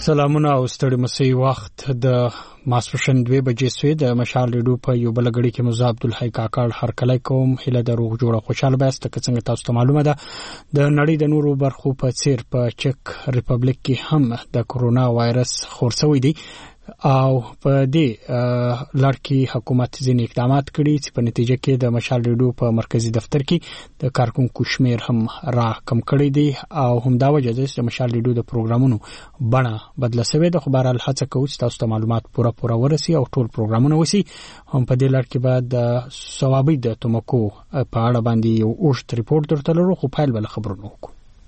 سلامونه او ستړي مسي وخت د ماسپښین 2 بجې سوی د مشال ریډیو په یو بل غړي کې مزه عبدالحی کاکړ هرکلی کوم. هله د روغ جوړه خوشاله باسته که څنګه تاسو ته معلومه ده د نړۍ د نورو برخو په څیر په چک ریپبلیک کې هم د کورونا وایرس خورڅوي دي او په دې لړ کې حکومت ځینې اقدامات کړي چې په نتیجه کې د مشال ریډیو په مرکزی دفتر کې د کارکونکو شمیر هم را کم کړی دی او هم دا وجه ده چې مشال ریډیو د پروګرامونو بڼه بدله شوې ده. خو بهرحال هڅه کوو چې تاسو ته معلومات پوره ورسي او ټول پروګرامونه وسی. هم په دې لړ کې بعد د ثوابي د تمکو په اړه باندې یو اوږد ریپورت درته لرو خو فایل بل خبرونه وکړو.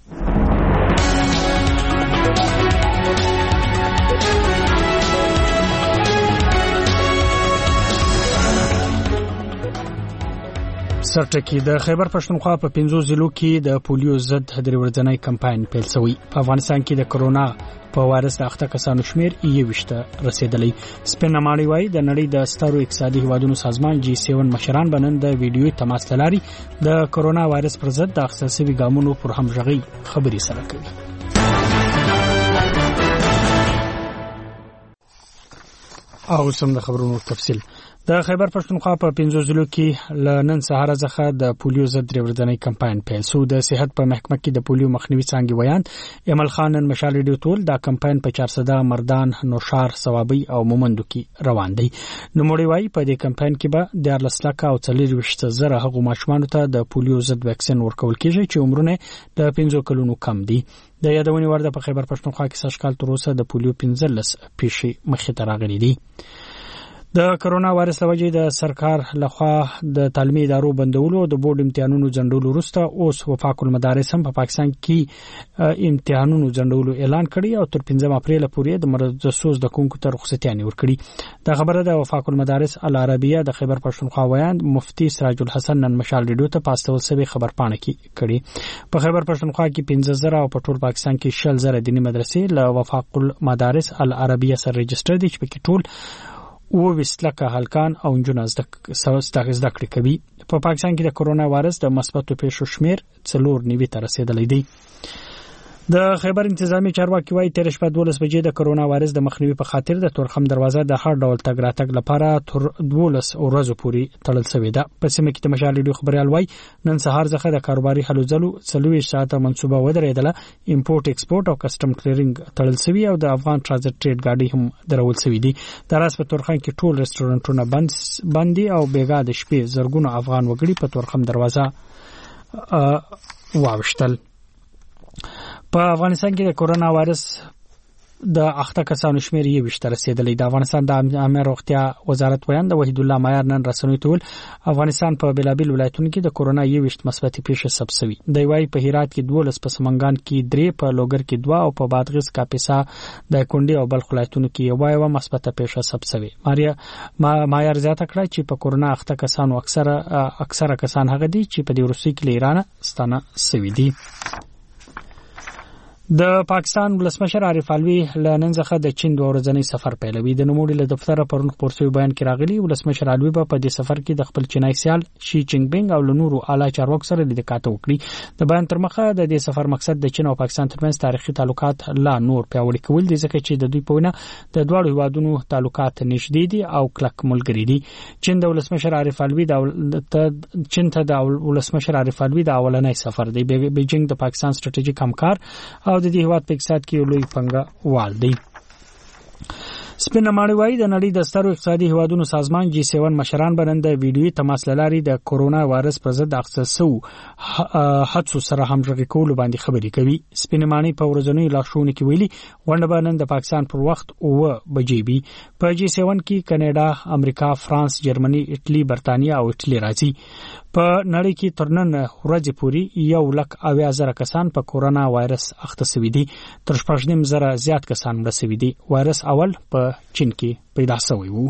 سرټکی د خیبر پښتونخوا په 15 ضلعو کې د پولیو ضد درې ورځنی کمپاین پیل شوی. په افغانستان کې د کورونا په وایرس د اخته کسانو شمیر 21 رسیدلی. سپینماړی وای د نړۍ د سترو اقتصادي هیوادونو سازمان G7 مشران بنن د ویډیوي تماس لاري د کورونا وایرس پر ضد د اختصاصي ګامونو پر همغږي خبري سره کوي. او سم د خبرونو تفصیل. د خیبر پښتونخوا په 15 ضلعو کې لنن سهار څخه د پولیو ضد درې ورځنی کمپاین پیل شو. د صحت په محکمه کې د پولیو مخنیوي څنګه ویان امل خان مشال ریډیو ټول دا کمپاین په 400 مردان نوشار ثوابي او مومندو کې روان دی. نو مړی وای په دې کمپاین کې به د 14 او 40 هغو ماشومانو ته د پولیو ضد ویکسین ورکول کیږي چې عمرونه د 15 کلونو کم دي. د یادونې ورده په خیبر پښتونخوا کې سږ کال تر اوسه د پولیو 15 پیښې مخې ته راغلي دي. د کورونا وایرس لوجې د سرکار لخوا د تعلیمي ادارو بندولو او د بورډ امتحانونو ځنډولو وروسته اوس وفاق المدارس هم په پاکستان کې امتحانونو ځنډولو اعلان کړی او تر 15 اپریل پورې د مرزسوز د کوونکو ته رخصتیانې ورکړي. دا خبره د وفاق المدارس العربیه د خیبر پښتونخوا ویاند مفتی سراج الحسن نن مشال ریډیو ته پاستول سوي خبر پاڼه کې کړي. په خیبر پښتونخوا کې 15000 او په ټول پاکستان کې 10000 دینی مدرسې له وفاق المدارس العربیه سره ريجستره دي چې په کې ټول او وسلکه هلکان او جنونه زده کړې کوي. په پاکستان کې د کورونا وایرس د مثبتو پیښو شمیر 4.9 ته رسیدلی دی. د خیبر انتظامی چارواکي وايي تر شپه 12 بجې د کورونا وایرس د مخنیوي په خاطر د تورخم دروازه د هر ډول تګ راتګ لپاره تر 12 ورځې پورې تړل شوې ده. په سیمه کې د مشال ریډیو خبريال وايي نن سهار ځخه د کاروباري هلو ځلو 40 ساعته منصوبه ودرېدله. امپورټ ایکسپورټ او کسٹم کلیرینګ تړل شوی او د افغان ترانزیت ټریډ گاډي هم درول شوی دي. د راس په تورخم کې ټول رستورانټونه بند دي او بیګا د شپې زرګونو افغان وګړي په تورخم دروازه واوښتل. په افغانستان کې د کورونا وایرس د اخته کسانو شمیر 21 رسیدلی. د افغانستان د عامه روغتیا وزارت ویاند وحید الله مایار نن رسنوي ټول افغانستان په بلابل ولایتونو کې د کورونا 21 مثبت پیښې ثبت شوي. د وای په هرات کې 12 په سمنګان کې 3 په لوګر کې 2 او په بادغیس کاپیسا د کونډي او بلخ ولایتونو کې یو مثبت پیښه ثبت شوي. مایار زیاته کړه چې په کورونا اخته کسانو اکثره کسان هغه دي چې په دې روسي کې ایران ستانه شوي دي. د پاکستان ولسمشر عارف علوي لنن څخه د چین 2 ورځنی سفر پیلوي. د نوموړي له دفتر پرون خبرسوي بیان کې راغلي ولسمشر علوي په دې سفر کې د خپل چینای سیال شي جینګ پینګ او نورو اعلی چارواکو سره لیدکات وکړي. د بیان تر مخه د دې سفر مقصد د چین او پاکستان ترمنځ تاریخي تعلقات لا نور پیاوړي کول دي ځکه چې د دوی په وینا د دوه هیوادونو تعلقات نږدې دي او کلک ملګري دي. چین د ولسمشر عارف علوي د اولنۍ سفر دی. بیجینګ د پاکستان ستراتیژیک همکار او د دې هیواد په اقتصاد کې لوی پنګه وال دی. سپینماړی وای د نړۍ د سترو اقتصادي هیوادونو سازمان G7 مشران بنن د ویډیوي تماس لاري د کورونا وایرس پر ضد اختصاصو هڅو سره همغږي کول باندې خبري کوي. سپینماړی په ورځنیو لارښوونو کې ویلي غونډه باندې د پاکستان پر وخت 9 بجې وي. په G7 کې کاناډا، امریکا، فرانس، جرمني، ایټالي، برتانیا او ایټالي راځي. په نړۍ کې تر نن ورځې پورې 1,80,000 کسان په کورونا وایرس اخته شوي دي. تر 15,000 زیات کسان مړه شوي دي. وایرس اول په چین کې پیدا شوی وو.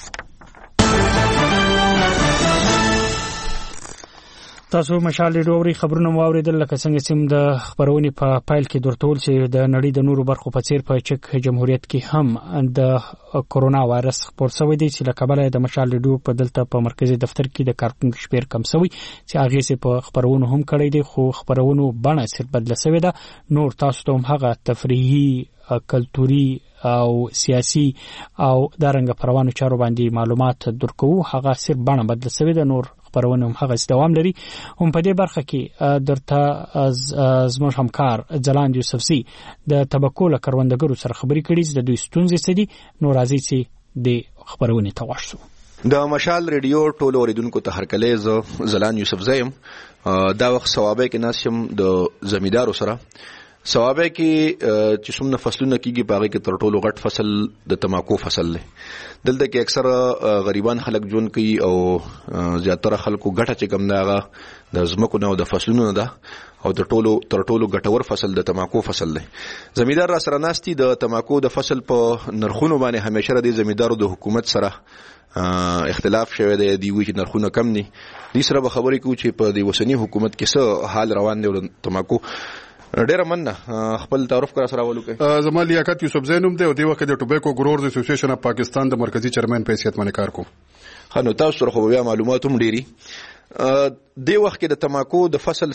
تاسو مشال ډووري خبرونه واوریدل لکه څنګه چې د خبرونې په فایل کې درتول چې د نړۍ د نورو برخو په څیر په چک جمهوریت کې هم د کورونا وایرس خپور شوی دی چې لکبله د مشال ډو په دلته په مرکزی دفتر کې د کارکونکو شمیر کم شوی چې هغه سي په خبرونو هم کړی دی خو خبرونو بڼه سر بدله شوی ده. نور تاسو ته هم هغه تفریحي کلتوري او سیاسي او دارنګ پروانو چارو باندې معلومات درکو. هغه صرف بڼه بدل شوی د نور خبرونه هم هغه دوام لري. هم په دې برخه کې درته از زموږ همکار جلان یوسفزي د تبکو له کروندګرو سره خبرې کړې چې د دوی ستونزې څه دي. نو راځي چې د خبرونه تواشو. د مشال ریډیو ټولو اوریدونکو ته هرکلی زه زلان یوسفزی یم. دا وخت ثوابه کې ناست یم د زمیدارو سره. ثوابه کې چې څومره فصلونه کېږي په هغې کې تر ټولو غټ فصل د تماکو فصل دی. دلته کې اکثره غریبان خلک ژوند کوي او زیاتره خلکو ګټه چې کوم ده هغه د ځمکو نه او د فصلونو ده او تر ټولو ګټور فصل د تماکو فصل دی. زمیدار را سره ناست دي. د تماکو د فصل په نرخونو باندې همیشه د زمیدارو د حکومت سره اختلاف شوی دی. دی وی چې نرخونه کم دي. دې سره به خبرې کوو چې په د اوسني حکومت کې څه حال روان دی د تماکو. ډیره مننه. خپل تعارف کرا سره ولو کوي. زما لیاقت یوسف زینوم دی او دی وخت د ټوبیکو ګرورز اسوسییشن اف پاکستان د مرکزی چیرمن په حیثیت باندې کار کوم. خنو تاسو سره خو بیا معلومات هم ډیری. دی وخت کې د تماکو د فصل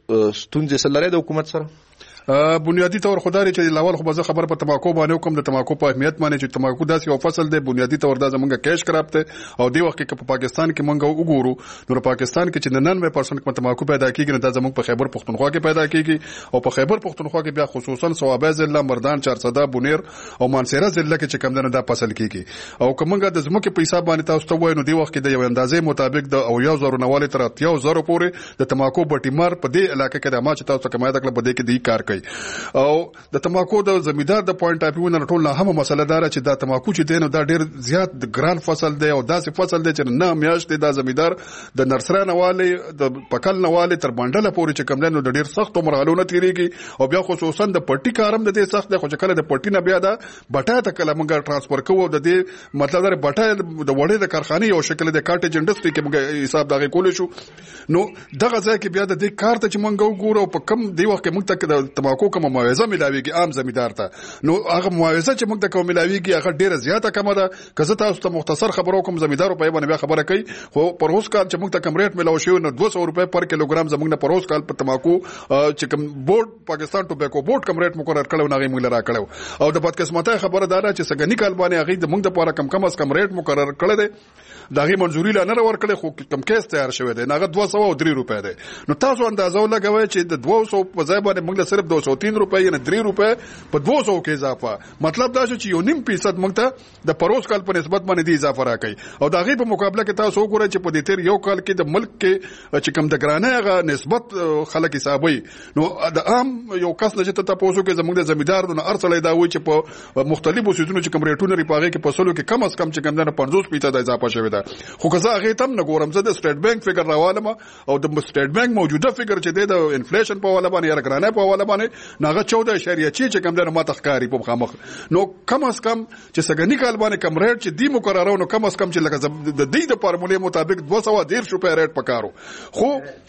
ستونزې سره لري د حکومت سره. بنیادی طور خدای چې لاول خو به خبر په تماکو باندې کوم د تماکو په اهمیت باندې چې تماکو داسې یو فصل دی بنیادی طور دا زمونږ کیش کراب ته او دی وخت کې په پاکستان کې مونږ وګورو نو پاکستان کې چې 99% کې تماکو پیدا کیږي دا زمونږ په خیبر پختونخوا کې پیدا کیږي او په خیبر پختونخوا کې بیا خصوصا صوابه ضلع مردان 400 بونیر او مانسیرا ضلع کې چې کم نه دا فصل کیږي او کومګه د زمکه په حساب باندې تاسو ته وایو نو دی وخت کې د یو اندازې مطابق د او 1000 نواله تر 3000 پورې د تماکو بټیمار په دې علاقې کې د ما چې تاسو ته کمای تکله بده کې دی کار کوي. او د تماکو د زمیدار د پوینټ اف ویو نه ټول نه هم مسله دار چې دا تماکو چې دینو دا ډیر زیات د ګران فصل دی او داسې فصل دی چې نه میاشت د زمیدار د نرسره نواله د پکل نواله تر باندله پورې چې کم نه د ډیر سخت مرحلو نه تیریږي او بیا خصوصا د پټي کارم د دې سخت دی خو چې کله د پټي نه بیا دا بټا ته کله موږ ترانسفر کوو د دې مطلب دا بټا د وړې د کارخانه یو شکل د کاټیج انډستری کې موږ حساب دغه کول شو نو دغه ځای کې بیا د دې کار ته چې موږ وګورو په کم دی وخت کې موږ ته د تماکو کوم معاوضه ملاويږي عام زمیدار ته نو هغه معاوضه چې موږ ته کوم ملاويږي هغه ډیره زیاته کم ده که زه تاسو ته مختصر خبرو کوم زمیدارو په باندې بیا خبره کوي خو پر اوس کال چې موږ ته کم ریټ ملاو شو نو 200 روپے پر کیلوګرام زموږ نه پر اوس کال په تماکو چې کوم بورډ پاکستان ټوبیکو بورډ کم ریټ مقرر کړو نه موږ لرا کړو او د بدقسمته خبره ده چې سګنی کال باندې هغه د موږ د لپاره کم از کم ریټ مقرر کړل دي دغه منځوري لانه ورکړل خو کم کیس تیار شوی دی هغه 203 روپے دی نو تاسو اندازو لګوي چې د 200 په ځای باندې موږ صرف 203 روپے یا 3 روپے په 200 کې اضافه مطلب دا چې یو نیم فیصد موږ ته د پروس کال په نسبت باندې دی اضافه راکړي او دغه په مقابله کې تاسو وګورئ چې په دې تیر یو کال کې د ملک کې چې کم د ګرانه هغه نسبت خلک حسابوي نو د عام یو کس نه چې تاسو کې زموږ د زمیدار نه ارسلې دا وي چې په مختلفو سيزونو چې کم ریټونه ریپاغه کې په سلو کې کم از کم چې کم نه 50% د اضافه شوی ده خو که زه هغه تم نه ګورم زه د سټیټ بانک فګر راوالم او د سټیټ بانک موجوده فګر چې د انفلیشن په حواله باندې یا ګرانه په حواله باندې ناغه 14.6 چې کم نه ما تخکاری په خامخ نو کم از کم چې سګنی کال باندې کم ریټ چې دی مقرره نو کم از کم چې لکه د دې د فارمولې مطابق 210 روپے ریټ پکارو خو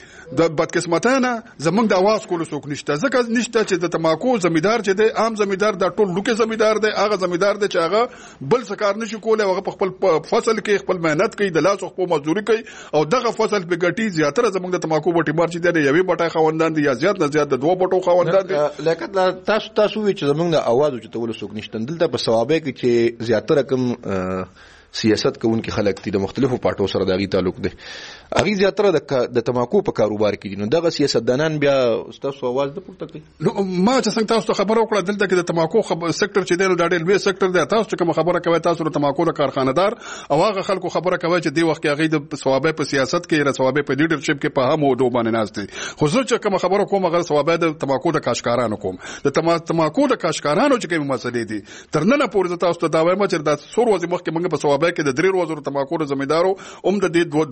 د بدقسمتانه زمونږ د आवाज کولو څوک نشته ځکه نشته چې د تماکو زمیدار چې دی عام زمیدار د ټول لوکي زمیدار دی هغه زمیدار دی چې هغه بل څه کار نشي کولای هغه په خپل فصل کې خپل مهنت کوي د لاس خپل مزدوري کوي او دغه فصل په ګټي زیاتره زمونږ د تماکو بټي مار چې دی یوې بټای خوندان دي یا زیات نه زیات د دوه بټو خوندان دي لکه تاسو وی چې زمونږ د आवाज چې تول څوک نشته دلته په ثوابه کې چې زیاتره کوم سیاست کوونکي خلک دي د مختلفو پارټو سره دغه تعلق دي هغه زیاتره د تماکو په کاروبار کې دي نو دغه سیاستدانان بیا تاسو आवाज د پورته کوي نو ما چې څنګه تاسو خبرو وکړه دلته کې د تماکو سېکټر چې دی نو ډېر لوی سېکټر دی تاسو کوم خبره کوي تاسو د تماکو د کارخانه‌دار او هغه خلکو خبره کوي چې دی وخت کې هغه د ثوابه په سیاست کې یا ثوابه په لیډرشپ کې په هم موضوع باندې ناشته خو زه چې کوم خبره کوم هغه ثوابه د تماکو د کاشکارانو کوم د تماکو د کاشکارانو چې کوم مسلې دي ترنه پورې تاسو ته دا وایم چې د سور ورځې مخکې موږ په ثوابه کې د 3 ورځې تماکو د زمیدارو د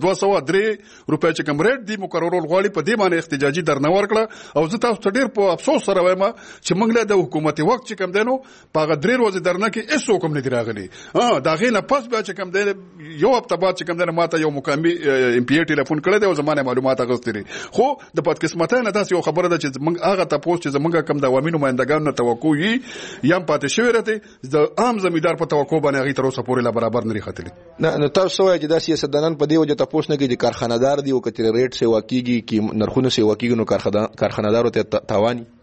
203 روپے چې کوم ریټ دی مقررول غواړي په دې باندې احتجاجي درنه ورکړه او زه تاسو ته ډیر په افسوس سره وایم چې موږ له د حکومت وخت چې کوم دینو په غدري ورځ درنه کې هیڅ کوم نه دی راغلی دا غینه پس بیا چې کوم دی یو هفته بعد چې کوم دی ماته یو مقامی ام پی ای ټلیفون کړی دی او زمانه معلومات غوښتي خو د بدقسمتانه تاسو یو خبره ده چې موږ هغه تاسو چې زمونږ کوم د عوامي نمائندګانو نه توقع وي یم پاتې شوی راته د عام زمیدار په توقع باندې هغه تر اوسه پورې لا برابر نه ختلی نه تاسو وایي چې دا سیاستدانان په دې وجه تاسو نه کې د کارخانه‌دار دی او کتر ریټ سیوا کیږي کی نرخونه سیوا کیږي نو کارخانه‌دارو ته تاوانی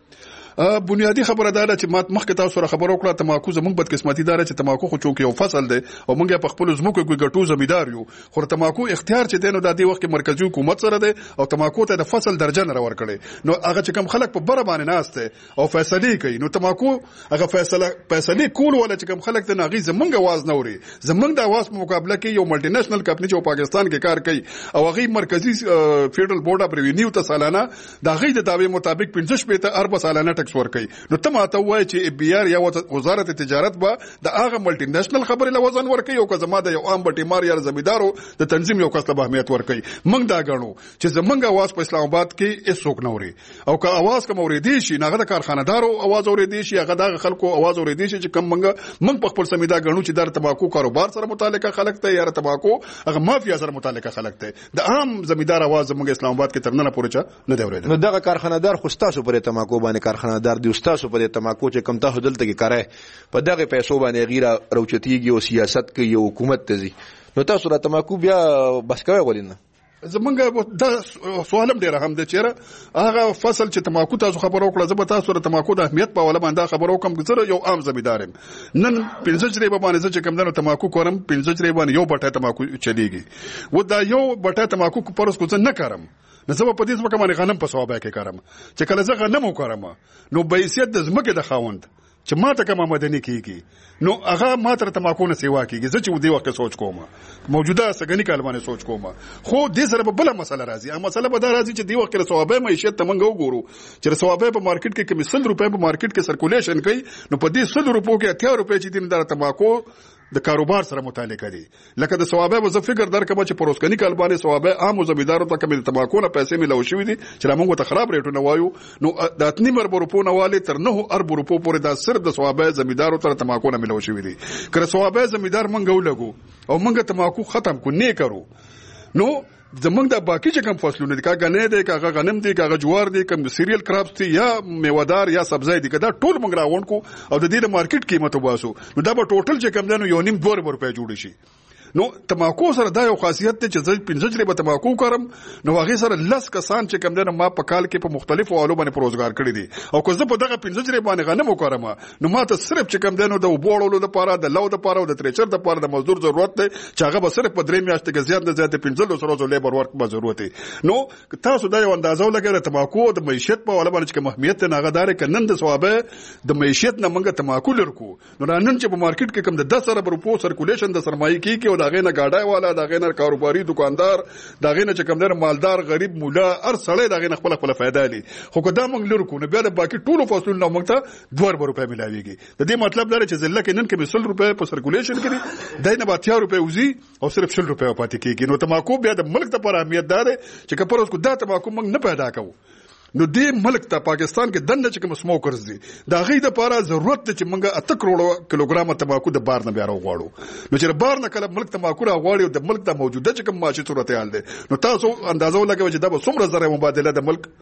بنیادی خبره ده چې مخکې تاسو سره خبرو کړه تماکو زموږ بدقسمتي دار چې تماکو خو چونکې یو فصل دی او موږ په خپل زموږ کې ګټو زمیدار یو خو تماکو اختیار چې دینو د دې وخت کې مرکزی حکومت سره دی او تماکو ته د فصل درجه نه ورکړي نو هغه چې کم خلک په بره باندې ناشته او فیصله کوي نو تماکو هغه فیصله کول ولا چې کم خلک ته ناغي زمونږ आवाज نه اوري زمونږ د आवाज په مقابله کې یو ملټي نېشنل کمپنی چې په پاکستان کې کار کوي او هغه مرکزی فیډرل بورډ اف ریوینیو ته سالانه د غي د داوی مطابق 15 ارب سالانه ټکس ورکوي نو ته ماته وایي چې ای بي آر یا وزارت تجارت به د هغه ملټي نېشنل خبرې له وزن ورکوي او که زما د یو عام بټیمار یا زمیدارو د تنظیم یو کس له اهمیت ورکوي موږ دا غنو چې زمونږ आवाज په اسلام آباد کې هیڅوک نه اوري او که आवाज کوم اوریدي شي هغه د کارخانه‌دارو आवाज اوریدي شي هغه د خلکو आवाज اوریدي شي چې کوم موږ په خپل سمیدا غنو چې د تماکو کاروبار سره متعلقه خلک ته یا تماکو هغه مافیا سره متعلقه خلک ته د عام زمیدار आवाज زمونږ اسلام آباد کې ترنه پورچا نه دی اوریدل نو دغه کارخانه‌دار خو تاسو پر تماکو باندې کارخانه‌دار دی تاسو پر تماکو چې کم ته دلته کې کارای په دغه پیسو باندې غیره روچتیږي او سیاست کوي او حکومت ته ځي نو تاسو را تماکو بیا بس کوي غوډینه زمونږ دا سوالم ډیر هم دی چیرې هغه فصل چې تماکو تاسو خبرو کړه زه به تاسو سره تماکو د اهمیت په ولا باندې خبرو کوم زه یو عام زمیدارم نن 15 جریبه باندې چې کم دنو تماکو کوم 15 جریبه باندې یو بټه تماکو چلیږي و دا یو بټه تماکو پرس کو نه کارم نو زه په دې ځکه باندې غنم په ثوابه کې کارم چې کله زه غنم وکړم نو به حیثیت د زمکه د خاوند چې ماته کومه مدني کیږي نو هغه ماته تماکو نه سیوا کیږي زه چې دی وخت سوچ کوم موجوده سګنی کلمانه سوچ کوم خو دې سره بل مسله راځي هغه مسله به دا راځي چې دی وخت له ثوابه معیشت ته منګو ګورو چې ثوابه په مارکیټ کې کمی 100 روپے په مارکیټ کې سرکولیشن کوي نو په دې 100 روپو کې 80 روپے چې دین د تماکو د کاروبار سره متعلق دي لکه د ثوابه وظیفه فکر درکمه چې پروسکنی کلبانه ثوابه عام زمیدارو ته کمی تماکو نه پیسې ملو شوې دي چې موږ ته خراب ریټونه وایو نو د 8 روپو نه والي تر 9 ارب روپو پورې دا صرف د ثوابه زمیدارو ته تماکو نه ملو شوې دي کله ثوابه زمیدار منګو لګو او منګه تماکو ختم کو نه کرو نو زمونږ د باقی چې کوم فصلونه دي کاغه دی کاغه غنم دی کاغه جوار دی کوم سیریل کراپس دي یا میوهدار یا سبزی دي کدا ټول موږ راوند کو او د دې د مارکیټ قیمت وباسو نو دا به ټوټل چې کوم دنو یو نیم 2 روپے جوړ شي نو تماکو سره دا یو خاصیت دی چې زه 15 جریبه تماکو کوم نو هغه سره لس کسان چې کوم دنو ما په کال کې په مختلفو حالو باندې پروزګار کړی دي او که زه په دغه 15 جریبه باندې غنم وکړم نو ما ته صرف چې کوم دنو د وبوړولو لپاره د لو لپاره او د تریچر لپاره د مزدور ضرورت دی چې هغه به صرف په 3 میاشتې کې زیات نه زیات 15 ورځې لیبر ورک به ضرورت دی نو تاسو دا یو اندازو لګره تماکو د معیشت په ولا باندې چې اهمیت نه غدار کنن د ثوابه د معیشت نه منګه تماکو لرکو نو نن چې په مارکیټ کې کوم د 10 ارب روپو سرکولیشن د سرمایي کې او دا غینه گاډای دا غینه کاروباري دکاندار دا غینه چې کمدار مالدار غریب مولا هر سړی دا غینه خپل فائدہ لري خو که دا موږ لرو کو نو بیا د باقي ټولو فصلونو موږ ته 2 روپے ملاويږي د دې مطلب دا چې ځله کې نن کې 100 روپے په سرکولیشن کړي دای نه 80 روپے وزي او صرف 100 روپے پاتې کیږي نو تماکو بیا د ملک ته پر اهمیت دار چې کپر اوس کو دا تماکو موږ نه پیدا کوو نو دې ملک ته پاکستان کې دنه چې کوم سموکرز دي دا غي د پاره ضرورت چې موږ 8 کروڑ کیلوګرام تماکو د بار نه بیا راغواړو نو چې بار نه کله ملک تماکو راغواړي د ملک ته موجوده چې کوم معاشي صورتحال دي نو تاسو اندازو لګوي چې دا به څومره زره مبادله د ملک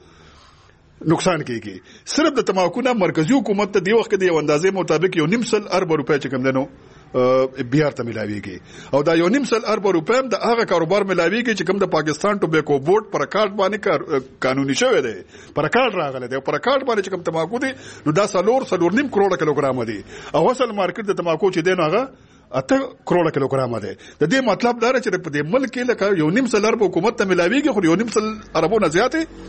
نقصان کیږي صرف د تماکو نه مرکزی حکومت ته دی وخت کې د اندازې مطابق 1.5 ارب روپے چې کوم دنو بیا ته ملاويږي او دا 1.5 ارب روپے د هغه کاروبار ملاويږي چې کوم د پاکستان ټوبیکو بورډ پر کارت باندې قانوني شوی دی پر کارت راغلی دی پر کارت باندې چې کوم تماکو دي نو دا 3.5 کروڑ کیلوګرام دي او اصل مارکیټ د تماکو چې دی نو هغه 8 کروڑ کیلوګرام دی د دې مطلب دا چې په دې ملک کې لکه 1.5 ارب حکومت ته ملاويږي خو 1.5 اربونه زیاتې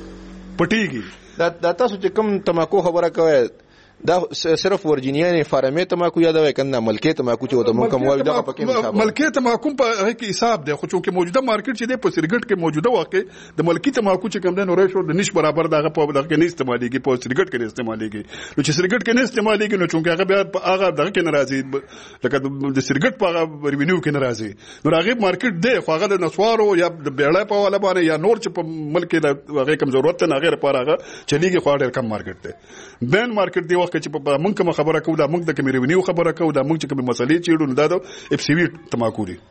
پټیږي دا تاسو چې کوم تماکو خبره کوي دا صرف ورجینیان فارمه تماکو یادوي کنه ملکي تماکو چې د ملک مواد دغه پکې حساب ملکي تماکو په هغه کې حساب دی خو چې موجوده مارکیټ چې دی په سرګټ کې موجوده واقع د ملکي تماکو چې کوم د نورې د نش برابر دغه په دغه کې نه استعمالېږي په سرګټ کې نه استعمالېږي نو چې سرګټ کې نه استعمالېږي نو چې هغه بیا هغه دغه کې ناراضي لکه د سرګټ په ریوینیو کې ناراضي نو هغه مارکیټ دی خو هغه د نسوارو یا د بیړې په والا باندې یا نور چې په ملک کې هغه کم ضرورت نه غیر پر هغه چلیږي خو ډېر کم مارکیټ دی بین مارکیټ دی وخت چې په مونږ کوم خبره کوو دا مونږ د کوم ریونیو خبره کوو دا مونږ چې کوم مسلې چیړو نو دا د اف سی وی تماکو دي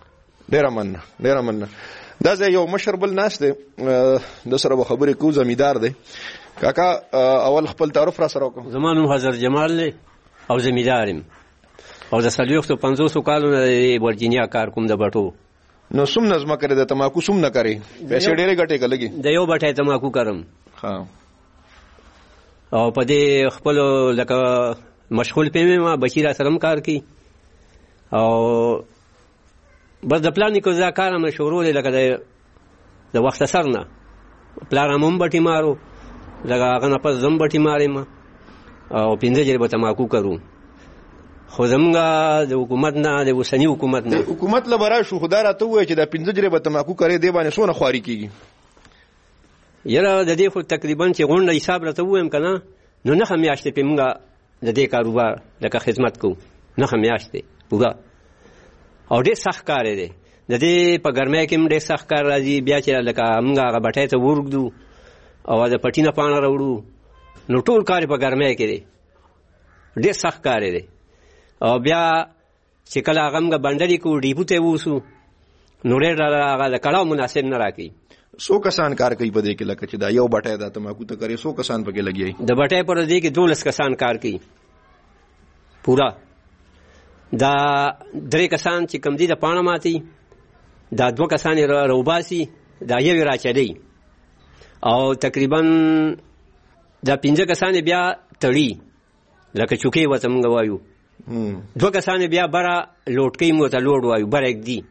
ډیر مننه دا زه یو مشر بل ناس دی د سره خبرې کوو زمیدار دی کاکا اول خپل تعارف را سره وکړه زمانو حضرت جمال له او زمیدارم او د 350 کالو نه ورجینیا کار کوم د بټو نو سم نظم کړی د تماکو سم نه کړی پیسې ډېرې ګټې کړلګي د یو بټه تماکو کرم ها او په دې خپل لکه مشغول پېمې ما بچی را سره کار کوي او بس د پلان کو ځا کار مې شروع لکه د وخت سر نه پلان هم بټي مارو لکه هغه نه پس زم بټي مارم او 15 جریبه تماکو کرو خو زمونږ د حکومت نه د اوسني حکومت نه حکومت لبرا شو خدای راته وایي چې د 15 جریبه تماکو کوي دی باندې سونه خواري کیږي یاره د دې خو تقریبا چې غونډه حساب راته وایم کنه نو نه میاشتې په موږ د دې کاروبار لکه خدمت کو نه میاشتې پورا او ډېر سخت کار دی د دې په ګرمۍ کې ډېر سخت کار راځي بیا چې لکه موږ هغه بټۍ ته ورګدو او د پټینه پاڼه راوړو نو ټول کار په ګرمۍ کې دی ډېر سخت کار دی او بیا چې کله هغه موږ بنډلې کو ډیپو ته ووسو نو ډېر هغه د کړاو مناسب نه راکوي سو کسان کار کوي په دې کې لکه چې دا یو بټۍ د تماکو ته کوي سو کسان پکې لګي د بټۍ پر دې کې 12 کسان کار کوي پورا دا 3 کسان چې کم دي د پاڼه ماتي دا 2 کسان روباسي دا یو راچلي او تقریبا دا 15 کسان بیا تړي لکه چوکي وته موږ وایو 2 کسان بیا برا لوټ کوي مو ته لوډ وایو برک دي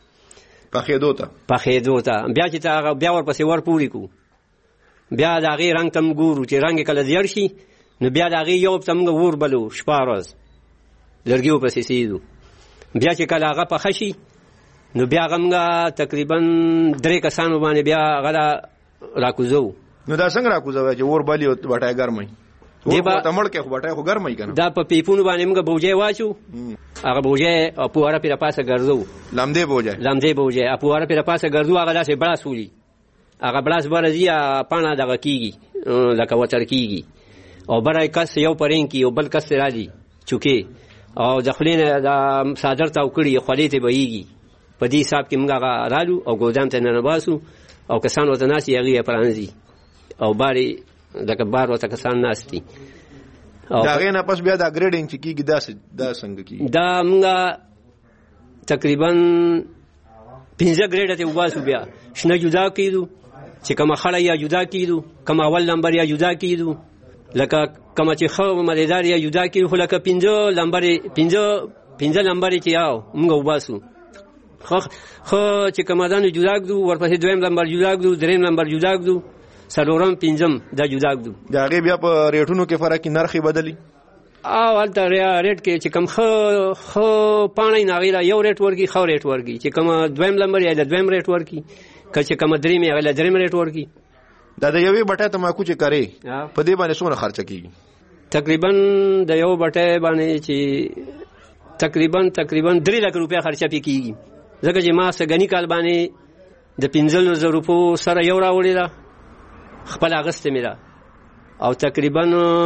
پخېدو ته بیا چې هغه بیا ورپسې ورپورې کو بیا د هغې رنګ ته موږ ګورو چې رنګ کله زیړ شي نو بیا د هغې یو ته موږ ور بلو شپه ورځ لرګي ورپسې سیدو بیا چې کله هغه پخه شي نو بیا هغه موږ تقریبا 3 کسانو باندې بیا هغه راکوزو نو دا څنګه راکوزوي چې ور بلي بټۍ ګرمي ته مړ کې خو بټۍ خو ګرمي کنه دا په پیپونو باندې موږ بوجۍ واچو هغه بوجۍ او پواره پیر پاسه ګرځو لمدې بوجۍ او پواره پیر پاسه ګرځو هغه داسې بلاس ولي هغه بلاس برځي پاڼه دغه کیږي لکه وتر کیږي او برای کس یو پرین کی او بل کس راځي چوکي او د خلینه د صادر تاو کړي خولې ته بهيږي په دې حساب کې موږ هغه رالو او ګودام ته نه باسو او کسان وته ناسي هغه پرانځي او باري دغه بار وته کسان ناشتي دا غینه پس بیا دا ګریډینګ چې کیږي دا څنګه کیږي دا موږ تقریبا 15 ګریډ ته وباسو بیا شنه جدا کیدو چې کومه خړه یا جدا کیدو کومه اول نمبر یا جدا کیدو لکه کومه چې خو مدیدار یا جدا کیدو خو لکه 15 نمبر چې یاو موږ وباسو خو چې کومه دانه جدا کیدو ورپسې دویم نمبر جدا کیدو دریم نمبر جدا کیدو سلورم پنځم دا جدا کړو دا هغه بیا په ریټونو کې فرق نرخي بدلی او الته ریټ کې چې کم خو پانی ناغیلا یو ریټ ورکی خو ریټ ورکی چې کوم دویم نمبر یا د دویم ریټ ورکی چې کوم دریم یا د دریم ریټ ورکی دا د یوې بټه تماکو چې کوي په دې باندې څونه خرچه کیږي تقریبا د یو بټه باندې چې تقریبا 3 لک روپیا خرچه کیږي ځکه چې ما سګنی کال باندې د 15000 روپو سره یو راوړی دا خپل اغسته میرا او تقریبا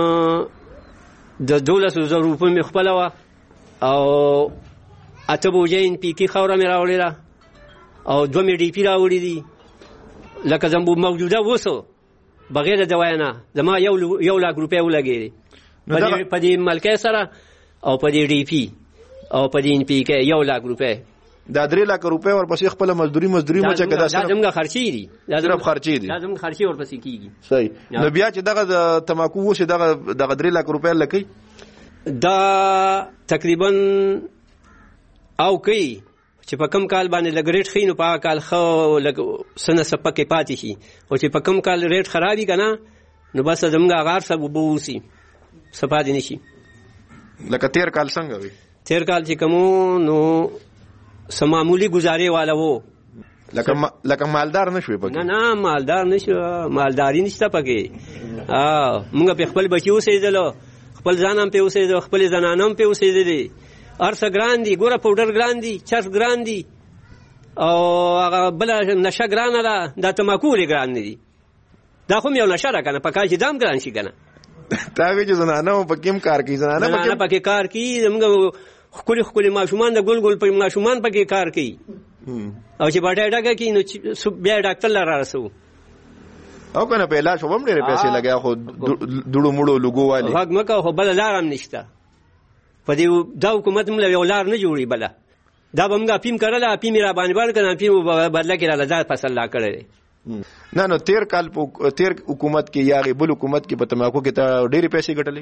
د 12000 روپو می خپل وا او اته بوجین پیکی خوره میرا وړی او 2 می ډی پی راوړی دي لکه زمو موجوده وسو بغیر د وینا زما یو لاک روپیا ولګی په دې ملکه سره او په دې ډی پی او په دې ان پی کې 1 لاک روپیا دا 3 لک روپے ورپسې خپل مزدوري مچ کده سره زموږ خرچي دي صرف خرچي دي لازم خرچي ورپسې کیږي صحیح نو بیا چې دغه تماکو وشه دغه 3 لک روپے لکې دا تقریبا او کوي چې په کم کال باندې لګریټ خینو په کال خو لګ سنه سپکه پاتې شي او چې په کم کال ریټ خرابي کنه نو بس زموږ غار سب وبوسي صفادي نشي لکه 13 کال څنګه وي 13 کال چې کوم نو سمامولي گزارې والا وو لکه مالدار نشوي پکې نه مالدار نشو مالداري نشته پکې موږ په خپل بچیو سیدلو خپل ځانم په اوسېدو خپل زنانم په اوسېدلې ارسه ګراندي ګوره پاوډر ګراندي چرس ګراندي او هغه بل نشه ګرانه ده دا تماکو لري ګران دي دا خو یو نشه را کنه پکای چې دام ګران شي کنه تا وی چې زنانه په کوم کار کوي زنانه پکې کار کوي موږ خولي ماشومان د ګول په ماشومان پکې کار کوي او چې باټه ډاګه کې نو بیا ډاکټر لاره رسو او کنه په علاج هم ډېر پیسې لګیا خو دړو مړو لګو والی هغه مکه خو بل لارم نشته په دې دا حکومت مله یو لار نه جوړي بل دا بمګه پیم کړل پیم را باندې بار کنه پیم بدل کړه لزار فصل لا کړل نه تیر کال تیر حکومت کې یا بل حکومت کې په تماکو کې ته ډېری پیسې ګټلې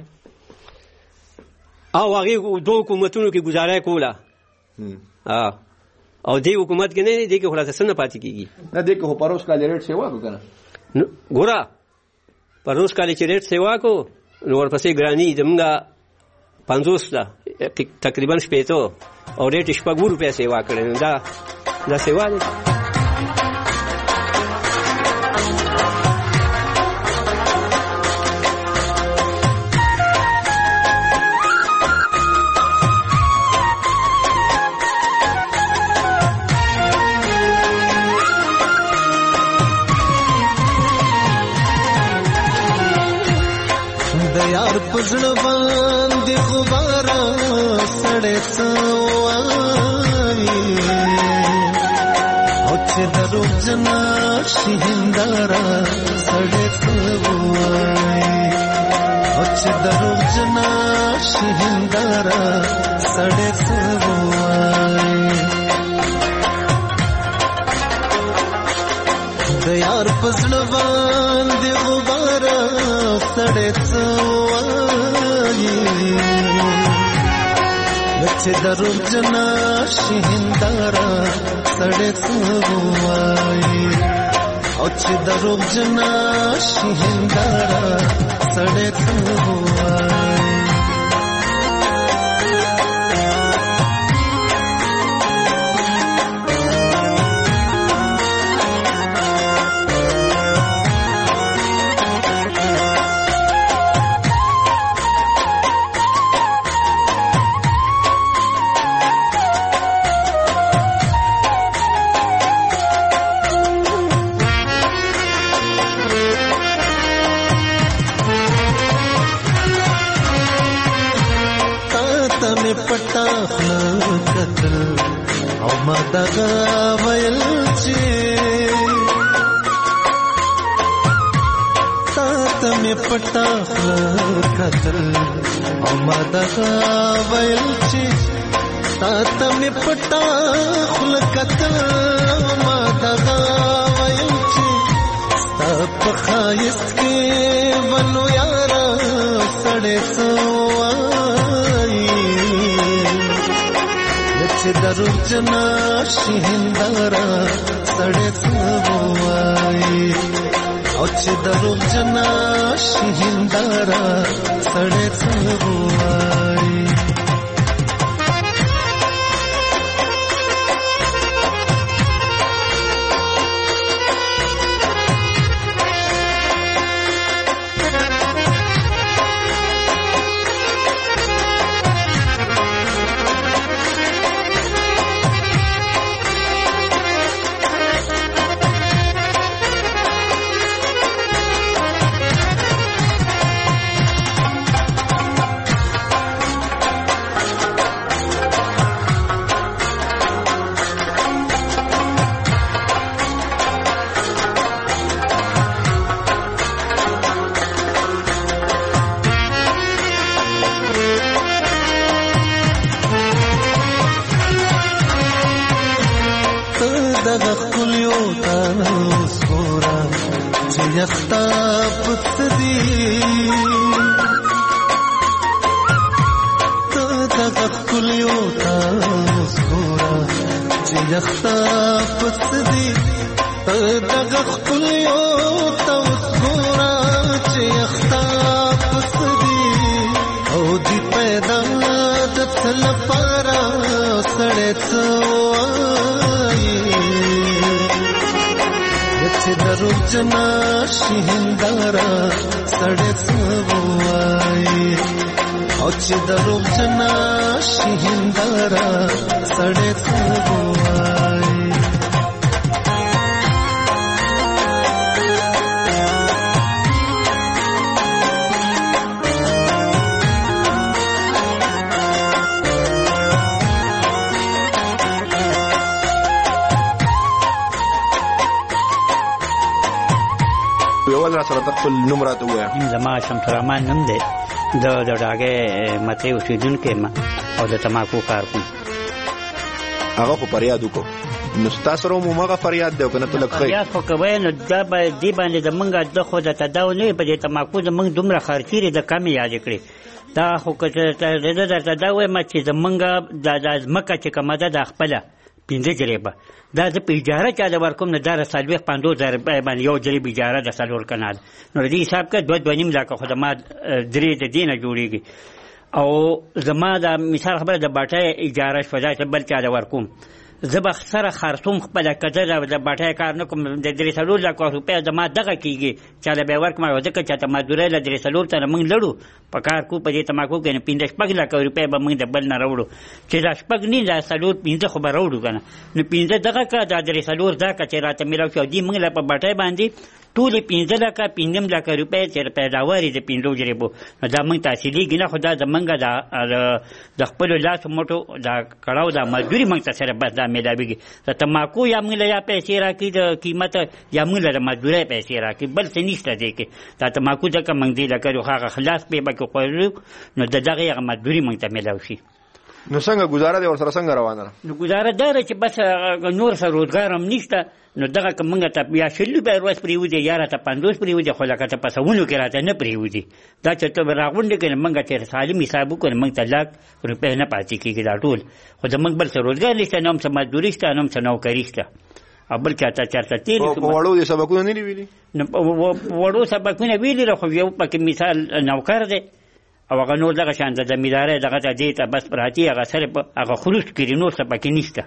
او هغه دوه حکومتونو کې گزاره کوله او دې حکومت کې نه دې کې خلاصه سن پاتې کیږي نه دې کې پروس کال ریټ سیوا کو کنه ګورا پروس کال چې ریټ سیوا کو نو ورپسې ګرانی زمونږه 50 تقریبا 50 او ریټ شپږ روپیا سیوا کړي دا سیوا ده یار پزړ باندې غبارا سړې څوای او چې درو جنا شهندارا سړې څوای او چې درو جنا شهندارا سړې څوای د یار پزړ باندې غبارا سړې چې درو جنا شهندارا سړې څوای او چې درو جنا شهندارا سړې څوای پټا کتل او ما دغه ویل چې تا ته مې پټا کتل او ما دغه ویل چې تا ته مې پټا کتل او ما دغه ویل چې ستا په ښایست کې ونو یارا سړې درو جنا شهندارا سړې څوای او چې درو جنا شهندارا سړې څوای دغه خپلیو تاسو را چې یختا پستدي دغه خپلیو تاسو را چې یختا پستدي دغه خپلیو تاسو را چې یختا پستدي او دې پیدا د تل پارا سړې درو جنا شهندارا سړې څوای او چې درو جنا شهندارا سړې څوای یو سره خپل نوم راته ووایه. زما شمس الرحمن نوم دی. د ډاګې متې اوسېدونکی یم او د تماکو کار کوم. هغه خو پر یاد وکړو نو تاسو سره مو مغه فریاد دی کنه تلک خی یا خو کوي نو دا به دی باندې د منګه د خو د تداو نه په دې تماکو د منګ دومره خرچيري د کمی یاد کړی دا خو کته د تداو ما چې د منګه د مکه چې کومه ده د خپل 15 جریبه دا د اجاره چا د ورکوم نه دار سالوي 50000 باندې یو جریب اجاره د سالور کنال نو دې حساب کې 2.5 لک خدمات درې د دینه جوړیږي او زما د مثال خبره د باټه اجاره شوه چې بل چا د ورکوم زه به سره خرڅوم خپله که زه د باټۍ کار نه کوم د 3 لک روپۍ زما دغه کېږي چا له به ورکړم او ځکه چې ته مزدورۍ له 3 تنه موږ لړو په کار کو په دې تماکو کې 5 لک روپۍ به موږ د بل نه راوړو چې دا 6 نه دا 5 خو به راوړو که نه نو 15 دغه که دا 3 دا که چې راته میلاو شي او دې موږ له په باټۍ باندې ټولې 15 لکه 5 لک روپۍ چې پیداوار یې د 15 جریبو نو دا موږ تحصیلېږي نه خو دا زموږ د خپلو لاسو موټو دا کړاو دا مزدوري موږ ته سره بس دا میلاویږي د تماکو یا موږ له یا پیسې راکړي د قیمت یا موږ له مزدورۍ پیسې راکړي بل څه نشته دی کې دا تماکو ځکه موږ دې له کړو هغه خلاص پې به کې خوړلو نو د دغې هغه مزدوري موږ ته میلاو شي نو څنګه گزاره دی ورسره څنګه روانه ده نو گزاره دا ده چې بس نور سره روزګار هم نشته نو دغه که موږ ته بیا 100 روپۍ ورځ پرېوځي یا راته 50 پرېوځي خو لکه ته په سوونو کې راته نه پرېوځي دا چې ته راغونډې کړې موږ چې سالم حساب وکړو موږ ته لک روپۍ نه پاتې کېږي دا ټول خو زموږ بل څه روزګار نشته نه هم څه مزدوري شته نه هم څه نوکري شته او بل چاته چېرته تېرې په وړو دې سبقونه نه دي ویلي نو وړو سبقونه ویلي خو یو پکې مثال نوکر دی او هغه نور دغه شان د زمیندارۍ دغه ته دې ته بس پراتي هغه صرف هغه خروج کړي نور څه پکې نشته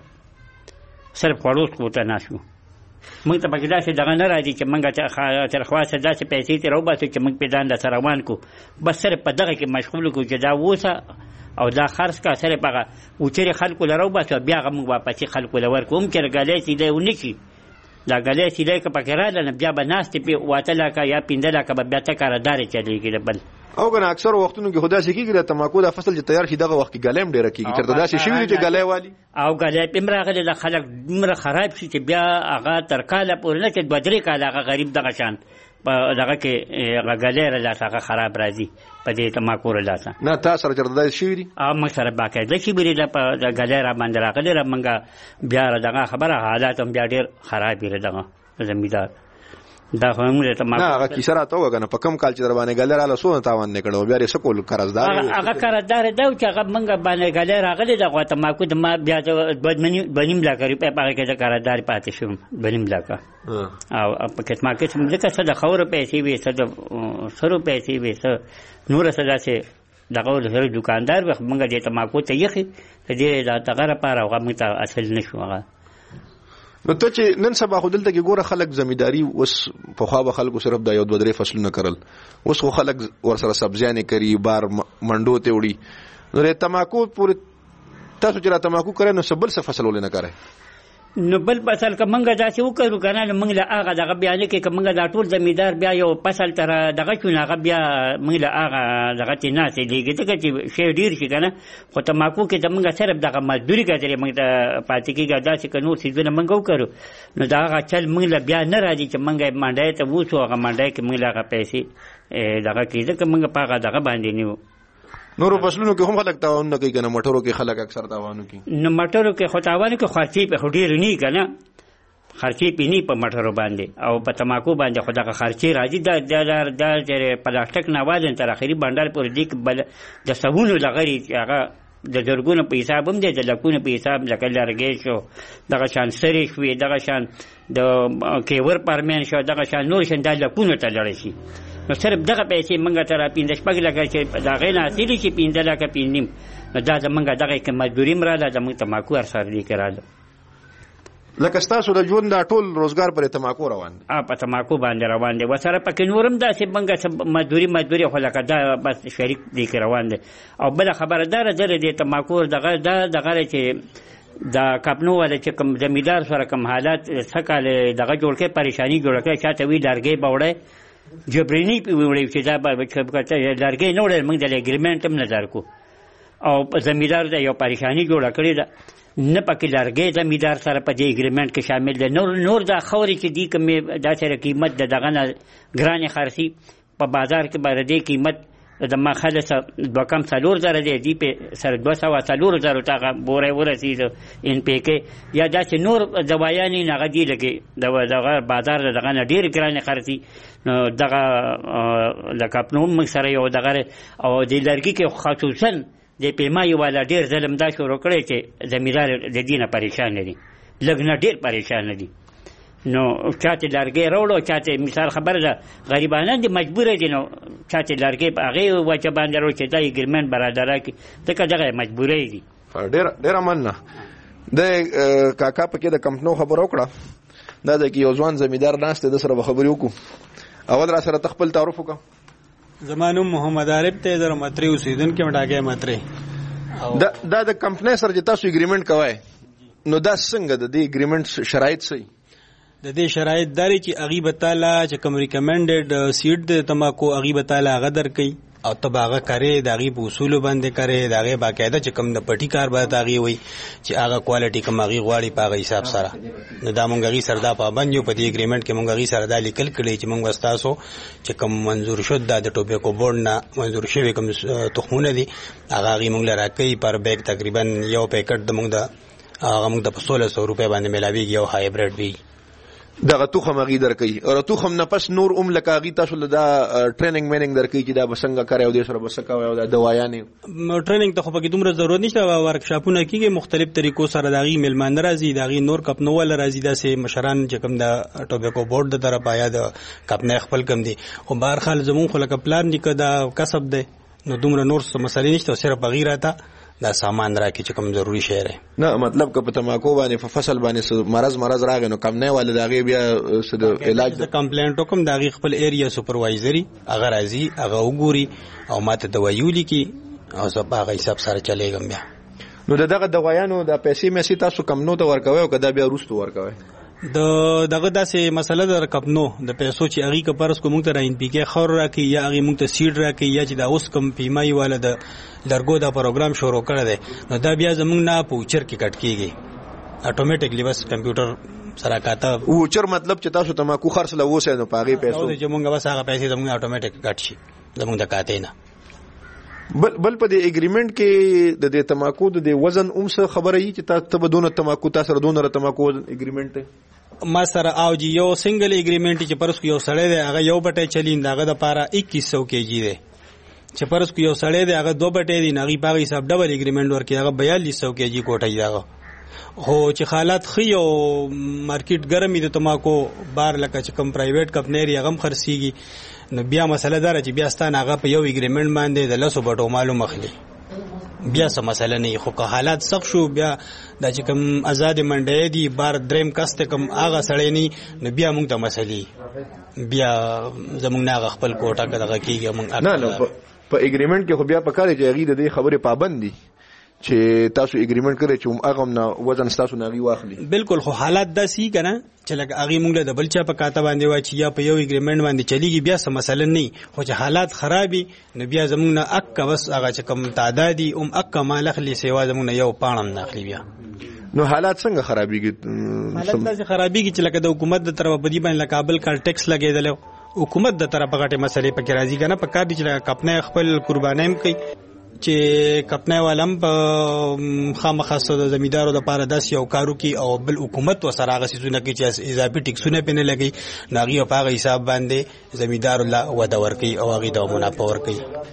صرف خروج کوته نشو موږ ته پکې داسې دغه نه راځي چې موږ تر خواصه داسې پیسې ترې راوباسو چې موږ پې ځان درته روان کړو بس صرف په دغه کې مشغول کړو چې دا اوسه او دا خرڅ کا صرف هغه اوچرې خلکو له راوباسو بیا هغه موږ واپسې خلکو له ورکړو هم چې ګلی سیلی ونه شي دا ګلی سیلی که پکې راغله نو بیا به ناستې پې 8 لکه یا 15 لکه به بیا ته کاردارې چلېږي د بل او کنه اکثر وختونو کې خدا سي کېږي د تماکو د فصل چې تیار شي دغه وخت کې ګلیم ډیره کېږي چېرته داسې شوي چې ګلی والي او ګلی پې هم راغلی د خلک دومره خراب شي چې بیا هغه تر کاله پورې نه چې 2-3 کاله هغه غریب دغه شان په دغه کې هغه ګلی رلاسه هغه خراب راځي په دې تماکو رلاسه نه تا سره چېرته داسې شوي دي او موږ سره باقاعده شوي دي په د ګلی را باندې راغلی را موږ بیا دغه خبره حالات هم بیا ډېر خراب یې دغه زمیندار دا خو موږ ته نه هغه کیسه راته وګنه په کم کال چې در باندې ګلر رااله سونه تاوان نه کړو بیا یې سکول قرضدار هغه قرضدار دی چې هغه موږ باندې ګلر راغلی د غوته ماکو د ما بیا د 2.5 لک روپۍ په هغه کې د قرضدار پاتې شوم 2.5 لک او په کټ ما کې څه ځکه څه د خور پیسې وي څه د سرو پیسې وي څه نور څه داسې دغه سره دکاندار وخت موږ دې تماکو ته یخي دې دا دغه لپاره هغه موږ ته اصل نشو هغه نو ته چې نن سبا خو دلته کې ګوره خلک زمینداری اوس پخوا به خلکو صرف دا 1-2 فصلونه کرل اوس خو خلک ورسره سبزیانې کوي بار منډو ته وړي نو تماکو پورې تاسو چې را تماکو کوئ نو بل څه فصل ولې نه کوئ نو بل فصل که موږ داسې وکړو که نه نو موږ له هغه دغه بیا نه کې که موږ دا ټول زمیندار بیا یو فصل تر دغه شو نو هغه بیا موږ له هغه دغه تې نه حاصلېږي ځکه چې شی ډېر شي که نه خو تماکو کې زموږ صرف دغه مزدوري ګټلې موږ ته پاتې کېږي داسې که نور څیزونه موږ وکړو نو د هغه چل موږ له بیا نه راځي چې موږ منډۍ ته ووسو هغه منډۍ کې موږ له هغه پیسې دغه کړي ځکه موږ په هغه دغه باندې نه وو نورو فصلونو کې هم خلک تاوان نه کوي کنه مټرو کې خلک اکثر تاوان کوي نو مټرو کې خو تاوان کوي خرچې په ډېر نه کنه خرچې پینی په مټرو باندې او په تماکو باندې خو دغه خرچې راځي د پلاستیک نه وادن تر اخري بانډار پورې دی بل د سهونو لغړي هغه د زرګونو په حساب هم دی د لکونو په حساب لکه لرګی شو دغه شان سرې شوې دغه شان د کیور پرمین شو دغه شان نور شان د لکونو ته لړی شي نو صرف دغه پیسې موږ ته را 15 لکه چې د هغې نه حاصلې شي 15 لکه 5.5 نو دا زموږ دغه کې مزدوري هم راله زموږ تماکو ارسرلي کې راله لکه ستاسو د ژوند دا ټول روزګار پر تماکو روان دی په تماکو باندې روان دی ورسره پکې نور هم داسې موږ مزدوري خو لکه دا بس شریک دی کې روان دی او بله خبره داره د تماکو دغه چې دا کپنو والا چې کوم زمیندار سره کوم حالات څه کال دغه جوړ کې پریشانی جوړ کړی چاته وي لرګی به وړی جبرینی وړي چې دا به لرګی نه وړی موږ د اګریمنټ هم نه درکو او زمیندار د یو پریشانی جوړه کړې ده نه پکې لرګی زمیندار سره په دې اګریمنټ کې شامل دی نور دا خورې چې دي کومې دا سره قیمت د دغه نه ګرانې خرڅي په بازار کې به د دې قیمت د ما خلص دوه کم 4000 دی دی په سره 240 ته بوره ورسید ان پی کې یا داسې نور دوايانې نه غدي لګي دغه بازار دغه نه ډیر ګران خرڅي دغه د کپنوم موږ سره یو دغه او د لرګي کې خصوصا د پیمایي والا ډیر ظلم دا شروع کړی چې زمیدار د دینه پریشان دي لږ نه ډیر پریشان دي نو چاته لرګي راوړو چاته مثال خبره ده غریبانان دي مجبور دي نو چاته لرګي په هغه وجه باندې راو چې دای ګرمن برادرای کی دغه مجبورې دي ډیر مننه د کاکا پکې د کمپنو خبر وکړه دا د یو ځوان زمیدار ناشته د سره خبرې وکړو اول را سره تخپل تعارف وکړه زمانو محمد عارف ته در متری اوسیدونکو مټاګه متری دا د کمپنی سره چې تاسو اګریمنت کوئ نو دا څنګه د دې اګریمنت شرایط صحیح د دې شرایط داري چې اغي بتاله چې کوم ریکمندډ سیټ د تماکو اغي بتاله غدر کوي او تباغه کوي داغي په اصول باندې کوي داغه باقاعده چې کوم د پټي کار به داغي وي چې هغه کوالټي کوم اغي غواړي په هغه حساب سره نو دا مونږ غي سره دا پابند یو په دې اګریمنت کې مونږ غي سره دا لیکل کړي چې مونږ واستاسو چې کوم منظور شو د ټوبیکو بورډ نه منظور شوی کوم تخمونه دي هغه غي مونږ لره کوي پر بیگ تقریبا یو پیکټ د مونږ د هغه مونږ د 1600 روپے باندې ملاويږي یو هایبرید وی دغه توخم غي درکې او توخم نه پس نور لکه غي تاسو دا ټریننګ میننګ درکې چې دا بسنګ کوي او د سره بسکا او دا دوايانې ټریننګ ته خو پکې دومره ضرورت نشته ورکشاپونه کېږي مختلف طریقو سره داغي ملمان راځي داغي نور کپنوول راځي داسې مشران چې کوم د ټوبیکو بورډ د طرف آیا د کپنې خپل کم دي خو بهر خال زمون خو لکه پلان دي کدا کسب ده نو دومره نور څه مسلې نشته صرف بغیر راته دا سامان راکې چې کوم ضروری شی دی نه مطلب که په تماکو باندې په فصل باندې مرض راغی نو کم نه ول داغه بیا د علاج د کمپلینټ کوم داغه خپل ایریا سپروایزري هغه راځي هغه وګوري او ماته دوايولي کی او زه په هغه حساب سره چلےګم بیا نو دغه دوايانو د پیسې مې تاسو کم نو ته ورکوي او کدا بیا روستو ورکوي دغه داسې مسله در کپنو د پیسو چې اغي که پرس کو مونږ ته راین پی کې خور راکې یا اغي مونږ ته سیډ راکې یا چې دا اوس کم پیمای والا د لرګو دا پروګرام شروع کړی دی نو دا بیا زمونږ نه پوچر کې کټ کیږي اټومیټیکلی بس کمپیوټر سره کاته وچر مطلب چې تاسو تماکو خرڅ لوسه نو پاغي پیسو چې مونږ بس هغه پیسې زمونږ اټومیټیک کټ شي زمونږ د کاته نه بل په دې اګریمنت کې د تماکو د وزن اومسه خبره یي چې تاسو به دونه تماکو تاسو دونه تماکو اګریمنت ما سره او جی یو سنگل اګریمنت چې پرس کو یو سړی دی هغه یو بټه چلیند هغه د پاره 2100 کېجی دی چې پرس کو یو سړی دی هغه دو بټه دی نغي پاغي حساب ډبل اګریمنت ورکي هغه 4200 کېجی کوټه یاغه هو چې حالات خي او مارکیټ ګرمي د تماکو بار لکه چې کم پرایویټ کمپنی هغه خرسيږي نو بیا مسله دار چې بیا ستانه هغه په یو اګریمنت باندې د لاسو بټو معلوم اخلي بیا څه مسله نه خو که حالات سخت شو بیا د چې کوم آزاد منډه دی بار دریم کاست کوم هغه سړی نه نو بیا موږ ته مسلې بیا زموږ نه خپل کوټه کړه کیږي موږ نه په اګریمنت کې خو بیا په کار چې غي د دې خبره پابند دي چې تاسو اګریمنت کړی چې هغه نه وزن تاسو نه غي واخلي بالکل خو حالات داسي کنه چې لکه هغه موږ د بلچا په کاته باندې وا چې یا په یو اګریمنت باندې چلیږي بیا څه مسله نه خو چې حالات خرابي نو بیا زموږ نه اک بس هغه چې کم تعدادي اک مال اخلي سیوا زموږ نه یو پانم نه اخلي بیا نو حالات څنګه خرابيږي حالات داسې خرابيږي چې لکه د حکومت د طرف بدی باندې کابل کال ټیکس لګیدل حکومت د طرف غټه مسلې پکې راځي کنه په کار دي چې خپل خپل قربانیم کوي چې کپنه والم په خامخاسو د زمیدارو د پاره داس یو کارو کی او بل حکومت وسره غسیزونه کی چې اضافي ټیکسونه پنه لګي ناغي په هغه حساب باندې زمیدار الله ودا ورکی او هغه د منافع ورکی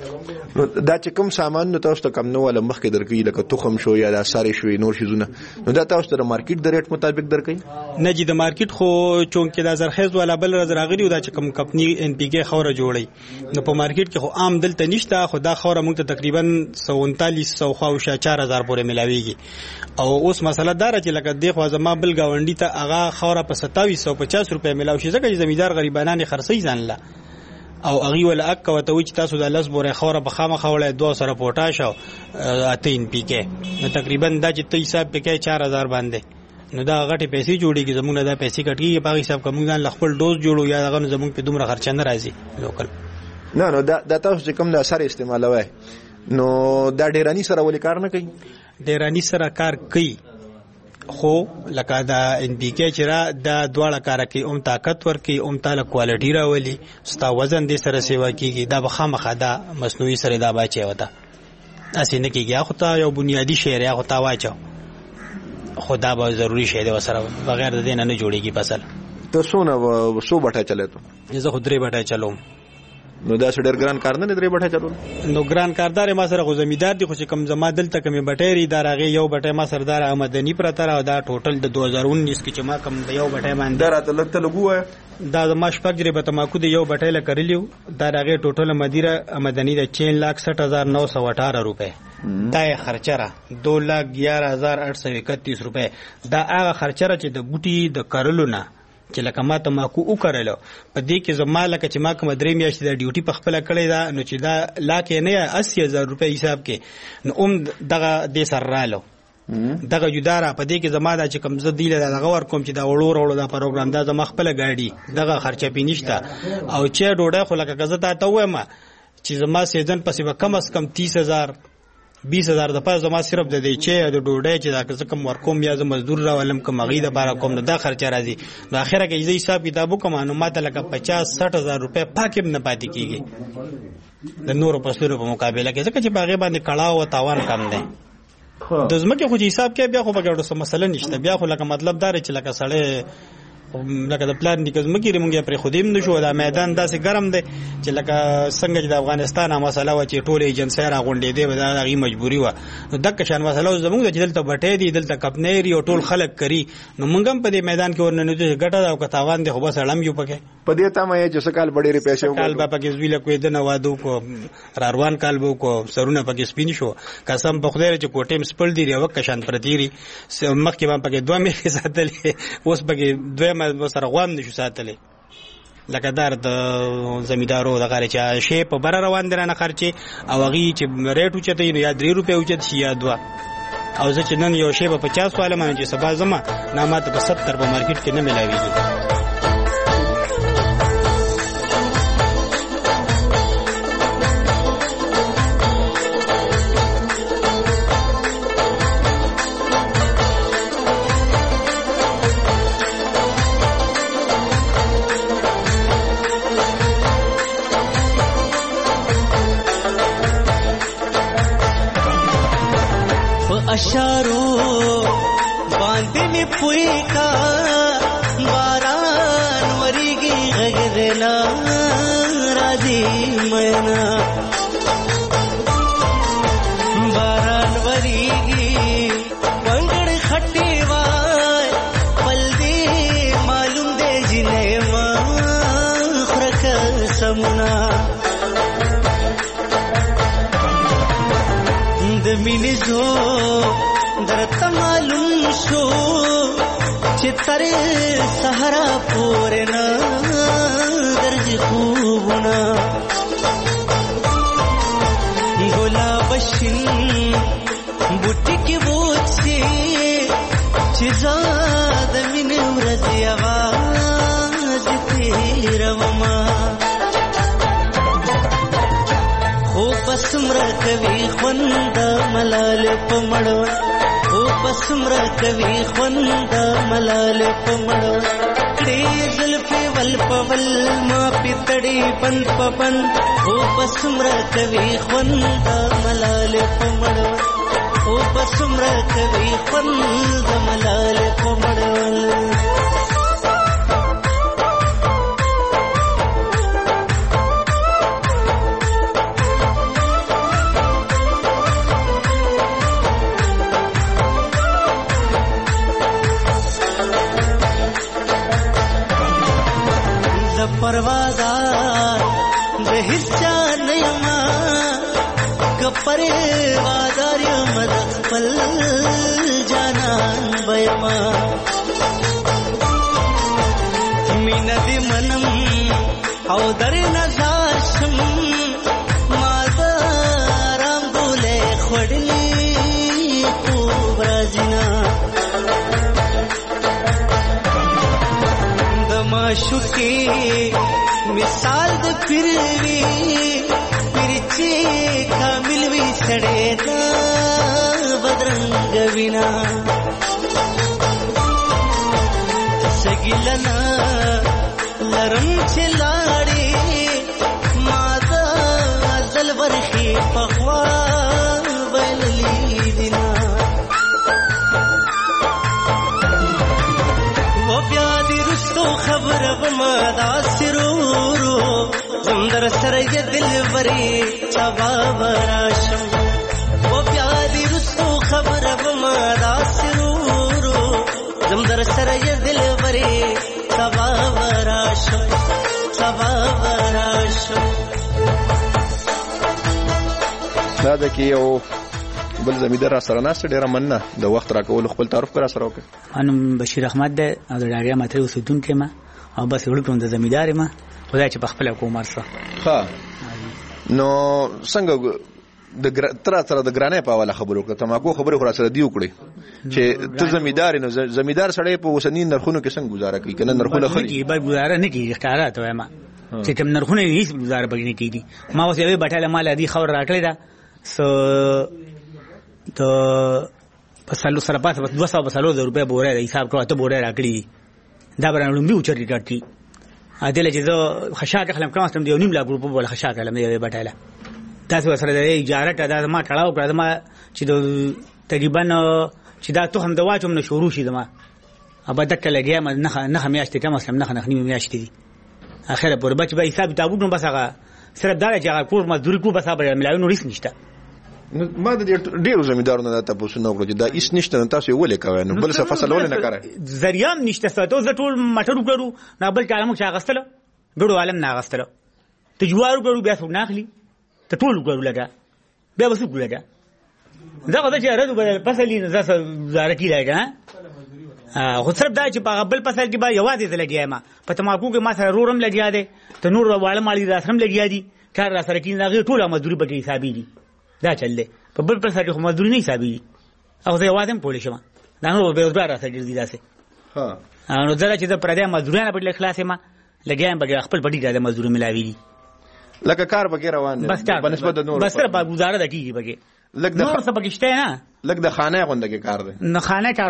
دا چې کوم سامان نو تاسو ته کم نو ول مخکې درکې لکه تخم شو یا د ساري شوی نور شيزونه نو دا تاسو ته مارکیټ د ریټ مطابق درکې نه جی د مارکیټ خو چونکه د زرخیز ولا بل راغلی دا چې کوم کمپنی ان پی کې خوره جوړي نو په مارکیټ کې خو عام دلته نشته خو دا خوره موږ ته تقریبا 3900 خو 4000 پورې ملاويږي او اوس مسله دار چې لکه د خو زما بل گاونډي ته هغه خوره په 2750 روپے ملاوي شي ځکه چې زمیدار غریبانان خرڅي ځانله او اغي ول اک وته چې تاسو د لس بورې خوره په خامه خوله 2 سره پوټاش او اتین پی کې نو تقریبا دا چې 23 حساب پکې 4000 باندې نو دا غټي پیسې جوړيږي زمونږ دا پیسې کټي په حساب کوم ځان خپل ډوز جوړو یا هغه زمونږ په دومره خرچ نه راځي لوکل نه دا تاسو چې کوم د اثر استعمالوي نو دا ډیرانی سره ولې کار نه کوي ډیرانی سره کار کوي خو لکه دا ان پی کې چې را د دواړه کار کې طاقت ورکي تعالی کوالټي راولي ستا وزن دې سره سیوا کیږي دا بخامخه دا مصنوعي سره دا باچي وته اسینه کیږي خو ته یو بنیادی شی یا خو تا واچو خدا به ضروری شی دی وسره بغیر د دې نه جوړیږي فصل. ته سو بټه چلے ته زه خو 3 بټه چلوم. نو دا ډېر ګران کار نه 3 بټه چلول. نو ګران کاردار ما سره غزمیدار دي خو چې کم زما دلته کمی بټيري دارغه یو بټه ما سردار آمدنی پرته را دا ټوټل د 2019 کې چې ما کم د یو بټه باندې راته لګته لګوه دا ما شپږ جری به تماکو د یو بټه لکرلیو دارغه ټوټل مدیره آمدنی د 4,60,918 روپے دا خرچه را 2,11,831 روپے دا هغه خرچه چې د بوټي د کرلو نه چې لکه ما تماکو وکړلو په دې کې زما لکه چې ما کوم 3 میاشتې د ډیوټي په خپل کړی دا نو چې دا لاکه نه 80,000 روپے حساب کې نو دغه د سر رالو دغه جدارا په دې کې زما دا چې کم زدیله دغه ور کوم چې دا وړو دا پروګرام دا زما خپل گاډي دغه خرچه پینشته او چې ډوډۍ خو لکه غزه ته وایم چې زما سیزن پسې به کم از کم 30,000 20,000 د پاره زما صرف د دې چې د ډوډۍ چې دا کم ورکوم یا ز مزدور راولم کوم غي د بار کوم دا خرچه راځي نو اخره کې یی حساب کتابو کوم نو ماته لکه 50-60,000 روپے پاکم نه پاتې کیږي د نورو پسونو په مقابله کې ځکه چې باغې باندې کړهو او تاوان کم دی د زمکه خو حساب کې بیا خو بګړو سم مسله نشته بیا خو لکه مطلب دار چې لکه سړی لکه د پلان د کزمکی رمږه پر خودیم نشو دا میدان داسې ګرم دی چې لکه څنګه چې د افغانستان مسله و چې ټول ایجنسی را غونډې دی دا غي مجبوری و نو دغه شان مسله زموږ د دلته بټې دی دلته کپنيري او ټول خلک کری نو موږ هم په دې میدان کې ورننه چې ګټه او کتاوان دی خو بس اړم یو پکې په دې ته مې چې سکال ډېری پیسې وکړ کال با پکې زویل کوې د نوادو کو راروان کال بو کو سرونه پکې سپین شو قسم په خدای چې کوټیم سپل دی یو کشان پرتيري مخکې باندې پکې 2 مې ساتلې اوس پکې 2 مې سره غوام نشو ساتلې لکه دار د زمیدارو د غاره چې شی په بر روان درنه خرچه او غي چې ریټ اوچته یا 3 روپے اوچت شي یا 2 او زه چې نن یو شی په 50 واله باندې چې سبا زما نامات په 70 په مارکیټ کې نه ملاويږي. اشارو باندې می پوي کا باران وريږي غږدلا راځي مینا باران وريږي پنګړ خټي وای پل دې معلوم دې جنې ما خرک سمنا د مینې زو درته معلوم شو چې تر سحرا پورې نه درځي خوبونه ګلاب شین بوټي کې وڅې چې زاد مینې ورځي आवाज تیروما او پسمر کوي خوند ملال پمړو او پسمر کوي خوند ملال پمړو دې زلفي ول پول ما پتړي پن پپن او پسمر کوي خوند ملال پمړو او پسمر کوي خوند ملال پمړو پروازار د حصہ نیما کپره وادار یم د خپل جانان بيما مين دې منم او در نظر شم ما دارم بوله خړلې کو برازینا شوکی مثال د پیروي پرچې کامل وي سړې دا بدرنګ وینا سګلنا لرم چلاړي ماده زل ورخي پخوا ویللی دینا و بیا دې رستو خبره ومدا سرورو زمدر سره دل وری چبا وراشم و بیا دې رستو خبره ومدا سرورو زمدر سره دل وری چبا وراشم دا د کې یو بل زمیدار سره ناست ډیره مننه د وخت راکول خپل تعارف کرا سره وکړه. انم بشیر احمد ده او د ډاګه ماته اوسیدونکو ما او بس ورکوم د زمیدار ما خدای چې په خپل کومر سره ها نو څنګه د تر د ګرانه په والا خبرو کړه تماکو خبره خلاص را دی وکړي چې ته زمیدار نو زمیدار سړی په وسنی نرخونو کې څنګه گزاره کوي کنه نرخونه خري کی به گزاره نه کوي ښکارات وایم چې کوم نرخونه هیڅ گزاره بګنی کیدی ما اوس یو بټاله مال دی خبر راکړی دا سو ته پسالو سره پات 200 روپے بوره حساب کړو ته بوره راکړي دا برانو مې اوچر ریکارډ ادله چې زه خشاک خلم کوم ستم دی نیم لا ګروپ بوله خشاک خلم دی بټاله تاسو سره د اجاره ته ما کړهو کړه ما چې تقریبا چې دا ته هم د واچوم نه شروع شي دما ابا دک لګیا ما نه میاشتې کم اسلام نه نیم میاشتې دي اخره پر بچ به حساب تابو نو بس هغه صرف دا چې هغه کور مزدوري کو بس به ملاوي ریس نشته ما د ډیرو زمیدارونو دا تاسو نو کړو دا هیڅ نشته تاسو ولې کوي نو بل څه فصل ولې نه کوي زریام نشته ستاسو ز ټول مټر وکړو نه بل کلمو چې غستله ګړو عالم نه غستله تجوار وکړو بیا څو ناخلی ته ټول وکړو لګا بیا وسو ګلګا دا ودا چې راځو په فصلې نه زړه زارکی لګا خو صرف دا چې په بل فصل کې به یوازې لګیا ما په تماکو کې ما سره رورم لګیا دي ته نور واړه مالي راسم لګیا دي کار را سره کې نه ټول مزدوري به حسابي دي دا چل دی په بل فصل کې مزدوري نه حسابي دي او زه یوازې پولیس ما دا نو به روزګار را سره دي داسې ها نو ځکه چې د پردې مزدورانه په خلاصې ما لګیا به خپل پټي د مزدوري ملاوي دي لکه کار بګی روان دی په نسبت د نور بس سره په گزاره د کیږي بګی لکه د نور څه بګشته نه لکه د خانه غونډه کې کار دی نه خانه کار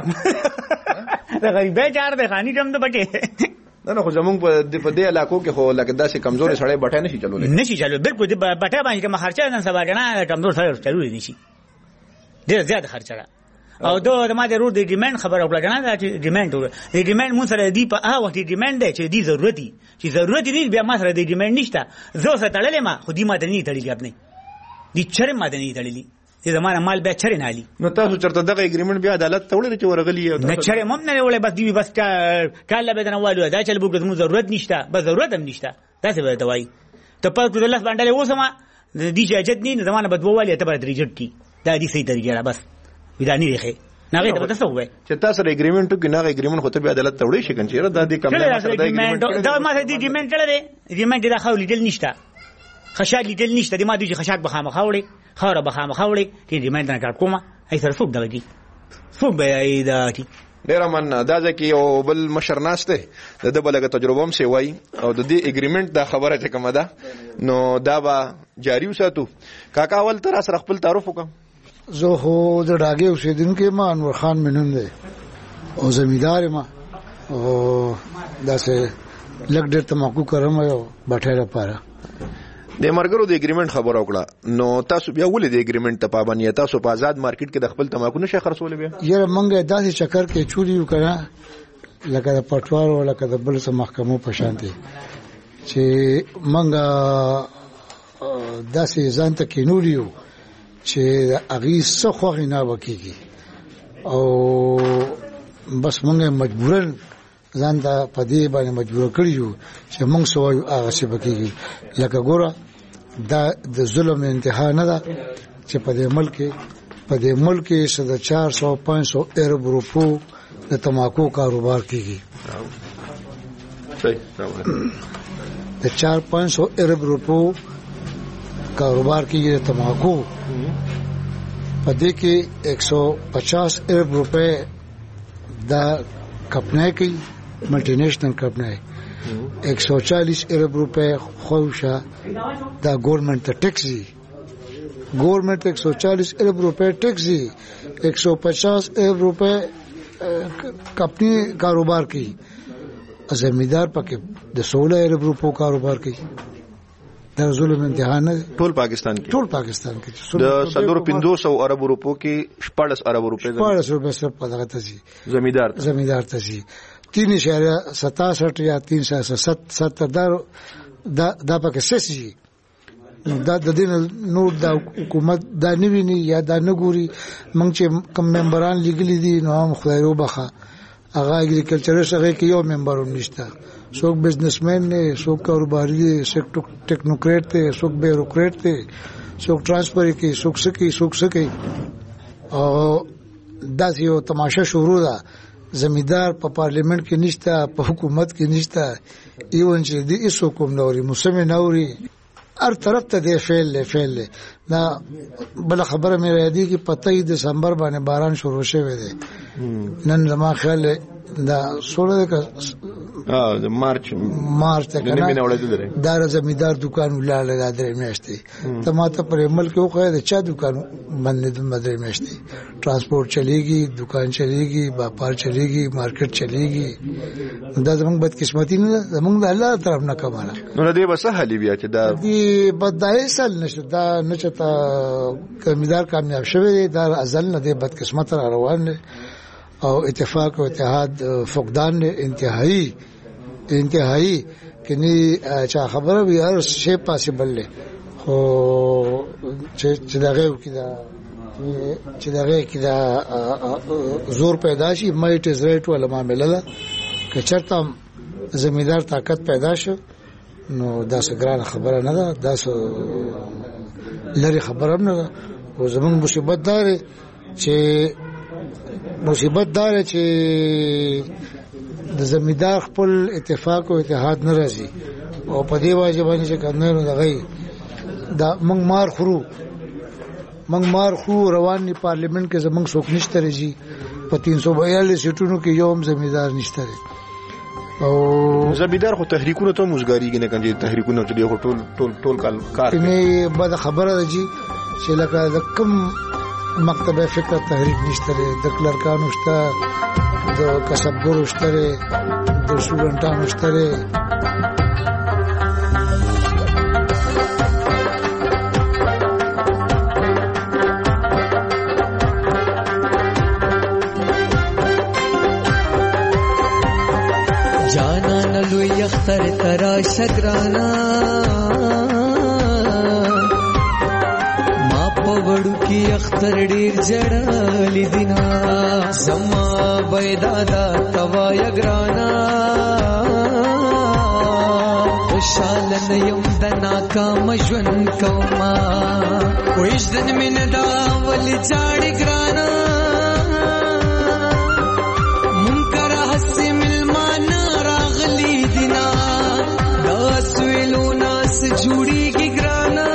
دا غریبه کار دی خاني کم ده بګی نه خو زمونږ په دې علاقو کې خو لکه داسې کمزوري سړی بټه نشي چلولای نشي چلو بالکل د بټه باندې کوم خرچه نن سبا کنه کمزور سړی چلولای نشي ډیر زیات خرچه او دا ما د رود د ډیماند خبر او لګنه دا چې ډیماند مون سره دی په هغه وخت ډیماند دی چې دی ضرورتي چې ضرورت دی بیا ما سره د ډیماند نشته زه سره تړلې ما خو دی ما دني تړلې خپل دی چر ما دني تړلې دې زمانه مال بیا چر نه علي نو تاسو چرته دغه اګریمنت بیا عدالت ته وړل چې ورغلی نه چر مم نه وړل بس دی بس کاله به نه والو دا چل بوګ زمو ضرورت نشته به ضرورت هم نشته تاسو به دوای ته په کله الله باندې وسما دی چې اجد نه زمانه بدوالي ته به درجت کی دا دې صحیح طریقه بس ودانی دی ناغه ته تاسو وای چې تاسو سره اګریمنت کې ناغه اګریمنت خو ته به عدالت ته وړي شي کنه چیرې دا دې کم نه سره دا اګریمنت دا ما دې اګریمنت لري اګریمنت دا خو لیدل نشته خشاک لیدل نشته دې ما دې خشاک بخامه خاوري خاوره بخامه خاوري دې اګریمنت نه کار کومه ای سره څوک دغه څوک به ای دا کی ډیر من دا ځکه یو بل مشر ناشته د بلګه تجربه هم سی وای او د دې اګریمنت دا خبره چې کومه ده نو دا به جاری وساتو کاکا ول تر سره خپل تعارف وکم زه خو د ډاګه اوسیدونکو ما انور خان منون دی او زمیدار ما او داسې لګ ډېر تماکو کوم یو بټه لپاره د مرګرو د اګریمنت خبر وکړه نو تاسو بیا ولې د اګریمنت ته پابند یا تاسو په آزاد مارکیټ کې د خپل تماکو نشه خرڅول بیا یره منګه داسې چکر کې چوری وکړه لکه د پټوار او لکه د بل څه محکمو په شان دي چې منګه داسې ځان ته کې نوریو چې اغي څه خوغې نه وکيږي او بس موږ مجبورن ځان ته پدې باندې مجبور کړیو چې موږ سوایو هغه څه وکيږي لکه ګوره دا د ظلم انتها نه ده چې پدې ملک صد 400-500 ارب روپو د تماکو کاروبار کیږي د 400-500 ارب روپو کاروبار کیږي د تماکو پدې کې 150 ارب روپے دا کمپنی کی ملٹی نیشنل کمپنی 140 ارب روپے خوشا دا گورنمنٹ ٹیکس دی گورنمنٹ 140 ارب روپے ٹیکس دی 150 ارب روپے کمپنی کاروبار کی زمیندار پکې د 16 ارب روپو کاروبار کوي. دا ظلم انتها نه ټول پاکستان کې د 500 ارب روپو کې 14 ارب روپے صرف په دغه ته شي زمیندار ته شي 3.67 یا 3.70 دا پکې سسي. دا د دین نور د حکومت دا نویني یا دا نګوري مونږ چې کوم ممبران لګلې دي نو هم خدای وبخه هغه اګریکلچرست هغه کې یو ممبر هم نشته. څوک بزنسمن نه، څوک کاروباري دی، څوک ټیکنوکریټ دی، څوک بیوروکریټ دی، څوک ټرانسفر کوي، څوک سکی او دا یو تماشا شروع ده. زمیندار په پارلیمنت کې نشته، په حکومت کې نشته، ایون چې دی ایسو کوم نوري مسمه نوري هر طرف ته دی فعل دا بل خبره مې را دي کې 15 دسمبر باندې باران شروع شوه دی. نن زما خیال دا 16 د مارچ ته دا زمیندار دکان ولاله دا درې میاشتې ته ماته پر عمل کې وخه دا چا دکان باندې د مدرې میاشتې ترانسپورت چلےږي، دکان چلےږي، व्यापार چلےږي، مارکیټ چلےږي. دا زمونږ بدقسمتي نه، زمونږ د الله طرف نه کماله. نو دې بس حالي بیا چې دا دې بدای سل نشه دا نه چتا زمیندار کامیاب شوی دی. دا ازل نه دې بدقسمت را روان دی او اتفاق او اتحاد فقدان انتهایی کني چا خبره وي هر شی پاسبل له خو چې دغه کې دا زور پیدا شي مایټ از رائټ ولا معاملې ده که چرته زمیندار طاقت پیدا شو نو دا څه ګران خبره نه ده، دا څه لري خبره نه ده. او زمونږ مصیبت دار چې د زمیندار خپل اتفاق او اتحاد نه راځي او په دې واجب باندې چې کنه دغه دا موږ مار خو روان دي پارلیمنت کې زمونږ څوک نشته رځي په 342 سیټونو کې یو هم زمیندار نشته. او زمیندار خو تحریکونه ته موزګاری نه کني، تحریکونه چې یو ټول کار نه بد خبره ده چې لکه د کم مکتب فکر تحریک نشته، د کلرکانو شته، د کسبګرو شته، د سټوډنټانو شته. جانا نلوی اختر ترا شگرانا ما پوڑو کی اختر ډیر جړالی دینا زما بيدادا توا یگرانا خوشالن یم د ناکام ژوند کوما وېژدن من دا ول جاړي ګرانا منکر حسي ملمان راغلی دینا دا سویلو ناس جوړي کی ګرانا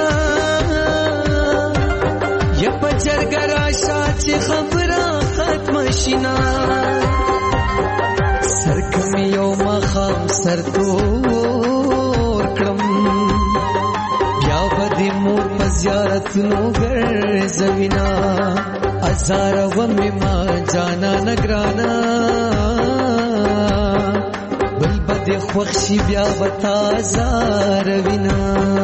یا پچرګرا شات خبره ختم شینا سرکم یو مخام سرتور کړم بیا بدی مور په زیارت نو ګرځوینا ازار و ما جانا نگرانا بل بدی خوښي بیا وتا زار وینا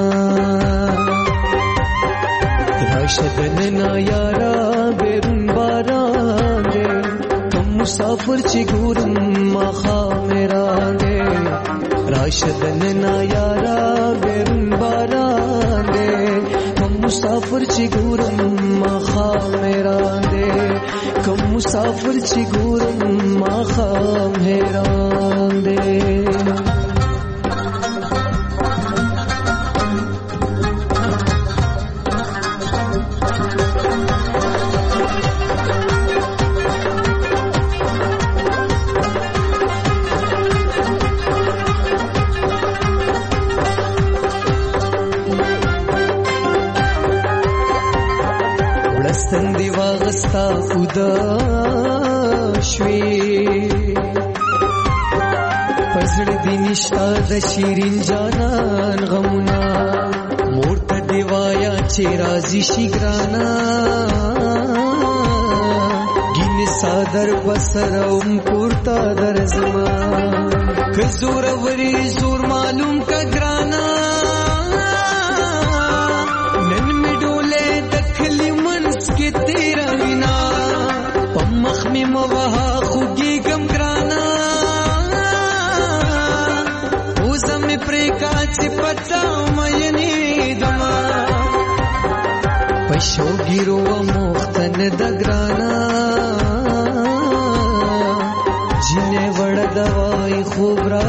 راشدن نا یارا بیرون باران دے کم مسافر چی گورم مخا میران دے راشدن نا یارا بیرون باران دے کم مسافر چی گورم مخا میران دے کم مسافر چی گورم مخا میران دے ستندی واغستا خدا شوی پزړ دی نشتا د شیرین جانان غمنا مورته دی وایا چې راضی شي ګرانا ګینس صادر بسرم پورتا درزما کزور وری زور معلوم کا گرانا نن مډوله دخلی منس کې تیرا وینا پمخ می موها خوږی غم گرانا اوزم پرکا چې پتا مې دما پښو ګیرو مختن د ګرانا جنه وړ دوای خوب را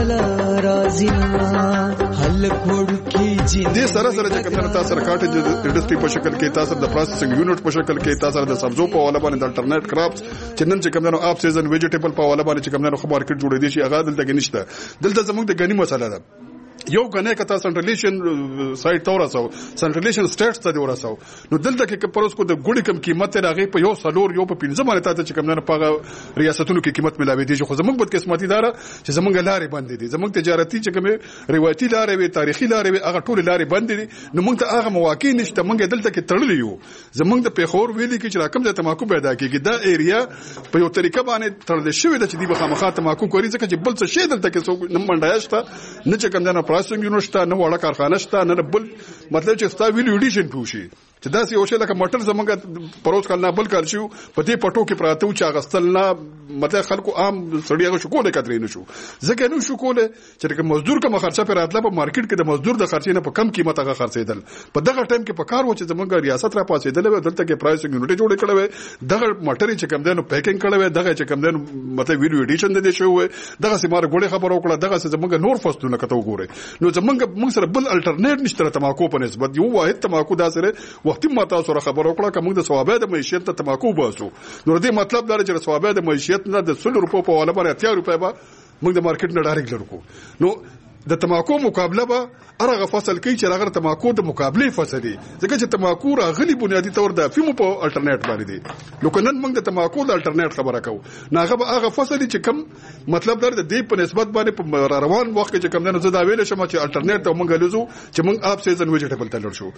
رازینا حل کوډ کی جی دې سره سره چې کله تاسو کاټیج انډستری په شکل کې تاسو د پروسیسینګ یونټ په شکل کې تاسو د سبزو په حواله باندې د الټرنیټ کراپس چې نن چې کومو اپ سیزن ویجیټیبل په حواله باندې چې کومو خبر کړ جوړې دي شي هغه دلته کې نشته دلته زموږ د غنی مسله ده یو غنه کته سنټرلیشن سایت تورسو سنټرلیشن سټیټس ته ورسو نو دلته کې پروس کو د ګوډی کم قیمت راغی په یو سلور یو په 15 باندې ته چې کوم نه پاغه ریاستونو کې قیمت ملاوي دي خو زموږ بد قسمتي دار چې زموږ لارې بند دي زموږ تجارتي چې کوم روایتي لارې وي تاریخي لارې وي هغه ټول لارې بند دي نو موږ ته هغه مواقع نشته موږ دلته کې تړلی یو زموږ د پیښور ویلي کې چې راکم د تماکو پیدا کیږي دا ایریا په یو طریقه باندې تړل شوی د چې دی به خامخا تماکو کوي ځکه چې بل څه شی دلته کې څو نمبندایشته نه چې کوم نه پروسیسینګ یونټ نه وړه کارخانه شته نه بل مطلب چې ستا ویلیو ایډیشن پوشي چې دا یو شی لکه موټر زمونږ پروز کال نه بل کار شو په دې پټو کې پراته و چې غستل نه مطلب خلکو عام سړیغه شو کوله کترې نه شو ځکه نو شو کوله چې مزدور کوم خرچه پر راتله په مارکیټ کې د مزدور د خرچې نه په کم قیمت هغه خرڅېدل په دغه ټایم کې په کار و چې زمونږ ریاست را پاسېدل و دلته کې پرایسینګ یونټ جوړ کړل و دغه موټر چې کم دنو پیکینګ کړل و دغه چې کم دنو مطلب ویډیو ایډیشن د دې شو و دغه سیمار ګوړې خبر وکړه دغه زمونږ نور فصلونه کته وګوره نو زمونږ سره بل الټرنیټ نشته تماکو په نسبت یو واحد تماکو دا سره وخت ماته سره خبر وکړه کوم د ثوابه د معیشت ته تماکو باسو نو دې مطلب دا چې ثوابه د معیشت نه د 100 روپو په حواله باندې 80 روپے به موږ د مارکیټ نه ډایرکټ لرو نو د تماکو مقابله به ارغه فصل کې چې راغره تماکو د مقابله فصل دي ځکه چې تماکو راغلي بنیادی تور د فیمو په الټرنیټ باندې دي نو کنن موږ د تماکو د الټرنیټ خبره کوو ناغه به هغه فصل چې کم مطلب در د دې په نسبت باندې په روان وخت کې کم نه زدا ویل شم چې الټرنیټ ته موږ لزو چې موږ اپ سیزن ویجیټیبل تلل شو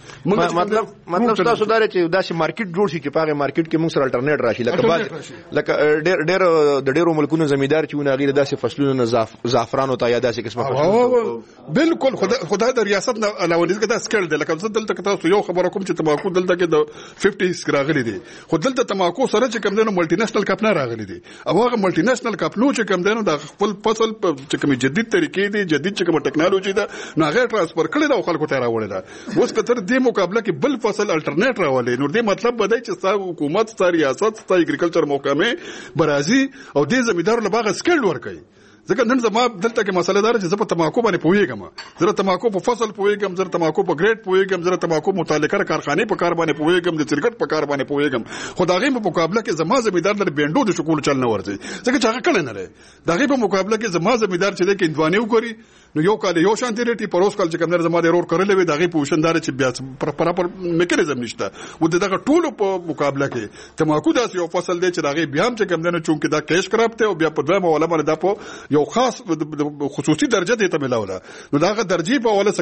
مطلب تاسو دا چې داسې مارکیټ جوړ شي چې پاغه مارکیټ کې موږ سره الټرنیټ راشي لکه ډېر د ډېرو ملکونو زمیدار چې ونه غیر داسې فصلونو زعفران او تا یا داسې قسمه بالکل خدای د ریاست نه علاوه دې دا سکیل دی لکه دلته تاسو یو خبره کوم چې تماکو دلته کې د 50 راغلي دي خو دلته تماکو سره چې کوم دنو ملټي نېشنل کپ نه راغلي دي او هغه ملټي نېشنل کپ نو چې کوم دنو د خپل فصل چې کوم جدید طریقې دي جدید چې کوم ټکنالوژي ده نو هغه ترانسفر کړي دا خلکو ته راوړي دا اوس کتر دې مقابله کې بل فصل الټرنیټ راولي نو دې مطلب بدای چې ستاسو حکومت ستاسو ریاست ستاسو اګریکلچر محکمه برازي او دې زمیدار له باغ سکیل ورکړي ځکه نن زما دلته کې مسله دار چې زه په تماکو باندې پوهیږم زه تماکو په فصل پوهیږم زه تماکو په ګریډ پوهیږم زه تماکو متعلقه کارخانه په کار باندې پوهیږم د سرکټ په کار باندې پوهیږم خو دا غي په مقابله کې زما زمیدار در بینډو د شکول چل نه ورځي ځکه چې هغه کړي نه لري دا غي په مقابله کې زما زمیدار چې د کیندوانه وکړي نو یو کال یو شانتي ریټي پروس کال چې کوم زما د رور کړل وي دا غي پوښتندار چې بیا پراپر میکانیزم نشته و دغه ټولو په مقابله کې تماکو داس یو فصل دی چې دا غي بیا هم چې کوم نه چونکه دا کیش کراپته او بیا په دوه مولا باندې دا په یو خاص خصوصي درجه ته ملاوله نو داغه درجه په اوله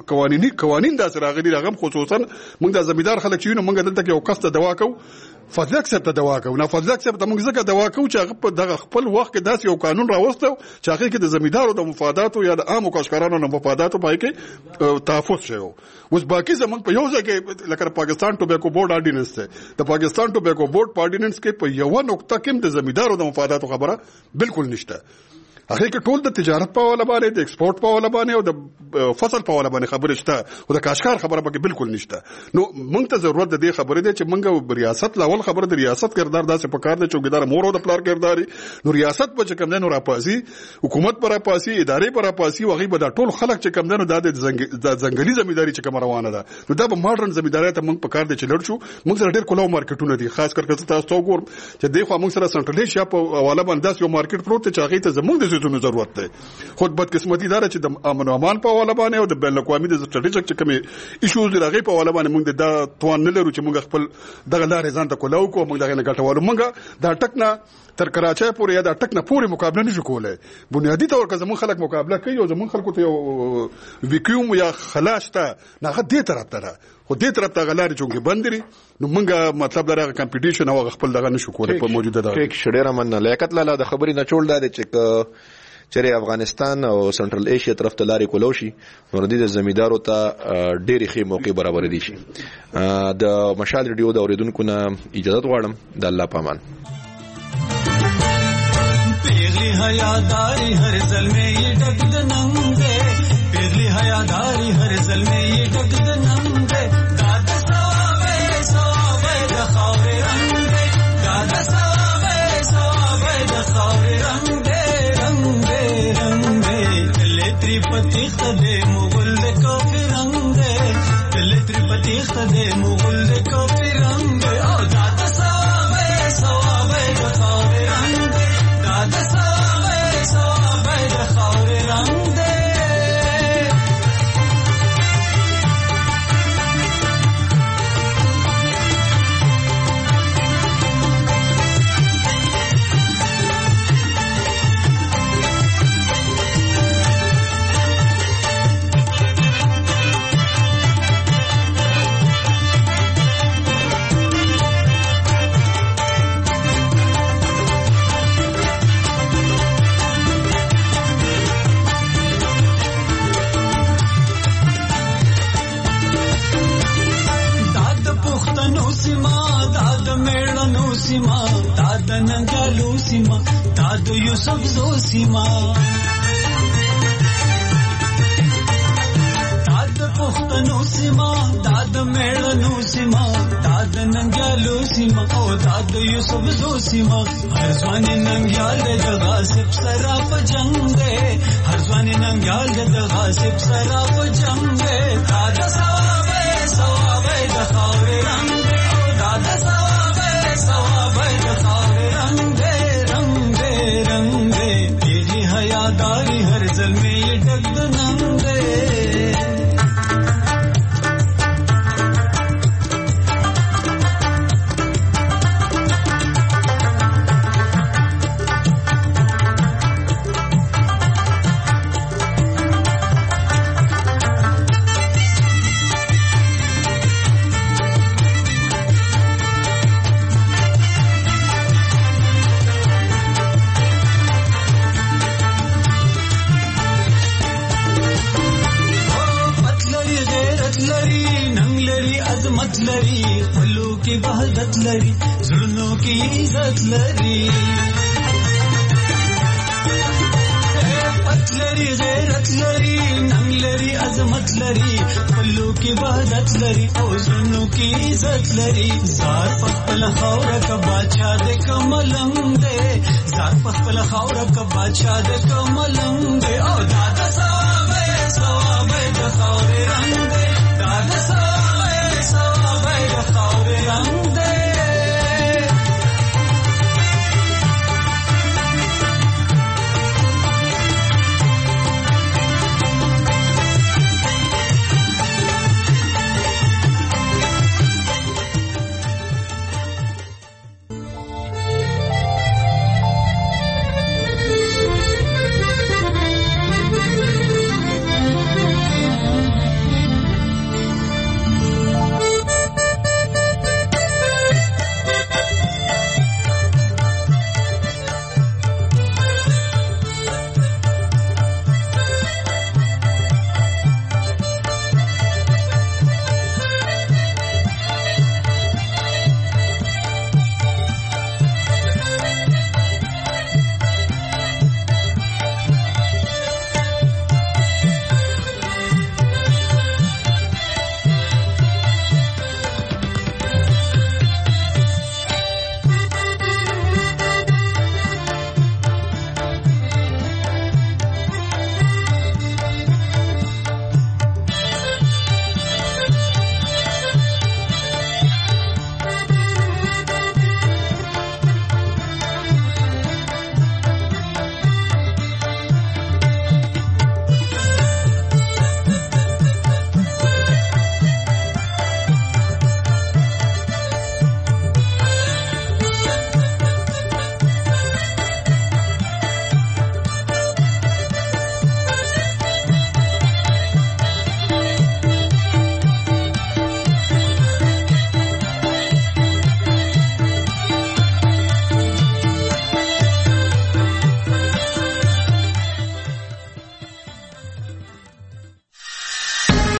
قوانین دا سره غلي رقم خصوصا موږ د زمیدار خلک چې نو موږ دلته یو کس ته دوا کو فضلک سره ته دوا کو نه فضلک سره ته موږ ځکه دوا کو چې هغه په دغه خپل وخت کې داس یو قانون راوستو چې هغه کې د زمیدارو د مفاداتو یا د عامو کاشکارانو د مفاداتو پای کې تحفظ شوی اوس باقي زمونږ په یو ځای کې لکه پاکستان ټوباکو بورډ آرډیننس ته د پاکستان ټوباکو بورډ آرډیننس کې په یو نقطه کې د زمیدارو د مفاداتو خبره بالکل نشته هغه کې ټول د تجارت په حواله باندې د ایکسپورټ په حواله باندې او د فصل په حواله باندې خبره شته او د کاشکار خبره به بالکل نشته نو موږ ته ضرورت د دې خبرې ده چې موږ ریاست لاول خبره د ریاست کردار داسې په کار د چوکیدار مور او د پلار کرداري نو ریاست په چې کم نه راپاسي حکومت پر راپاسي ادارې پر راپاسي وغي به د ټول خلک چې کم نه د ځنګلي زمیداری چې کوم روانه ده نو دا به ماډرن زمیداری ته موږ په کار د چلړ شو موږ سره ډېر کولو مارکیټونه دي خاص کر تاسو ته وګور چې دغه موږ سره سنټرل شیا په حواله باندې یو مارکیټ پروت چې هغه ته زموږ د زیاتونو ضرورت ده خود بدقسمتي دار چې د امن او امان په حواله باندې او د بین الاقوامي د سټریټیک چې کومي ایشوز لري په حواله باندې موږ د توان نه لرو چې موږ خپل دغه لارې ځان ته کولاو کو موږ دغه نه ګټوالو موږ دا ټک نه تر کراچۍ پورې یا د ټک نه پورې مقابله نشو کولای. بنیادی طور که زمون خلک مقابله کوي او زمون خلکو ته یو ویکیوم یا خلاص ته نه دې طرف ته ده خو دې طرف ته غلارې چونګې بند دي نو موږ مطلب دا کمپټیشن او خپل دغه نشو کولای په موجوده ده. ټیک شډیر من لیاقت لاله د خبرې نه چول ده چې چېرې افغانستان او سنټرل ایشیا طرف ته لارې کولو شي نو د زمیدارو ته ډېرې ښې موقع برابر دي شي. د مشال ریډیو د اوریدونکو نه اجازه غواړم د الله په امان. پیغلی حیاداری هر زلمه یې ډک د ننګ دی پیغلی حیاداری هر زلمه یې ډک د ننګ دی دا د ثوابه د خاورې رنګ دی دا د ثوابه د خاورې رنګ دی رنګ دی رنګ دی کله تریپتی خدای مغل د کافر رنګ دی کله تریپتی خدای مغل د کافر رنګ دی او دا د ثوابه د خاورې رنګ دی دا د ثوابه د خاورې رنګ دی. سیما دا د ننګالو سیما دا د یوسف زو سیما دا د پښتنو سیما دا د میړنو سیما دا د ننګالو سیما او دا د یوسف زو سیما هر ځوان ننګیال د غاصب سره په جنگ دی هر ځوان ننګیال د غاصب سره په جنگ دی دا د ثوابه د خاورې رنګ دی او دا د ثوابه د خاورې رنګ دی رنګ دی رنګ دی پیغلی حیاداری هر زلمه یې ډک د ننګ دی. لري خلو کې وحدت لري زړونو کې عزت لري پت لري غیرت لري ننګ لري عظمت لري خلو کې وحدت لري او زړونو کې عزت لري زار خپل خاور کا بادشاہ د کملنګ دی زار خپل خاور کا بادشاہ د کملنګ دی او دا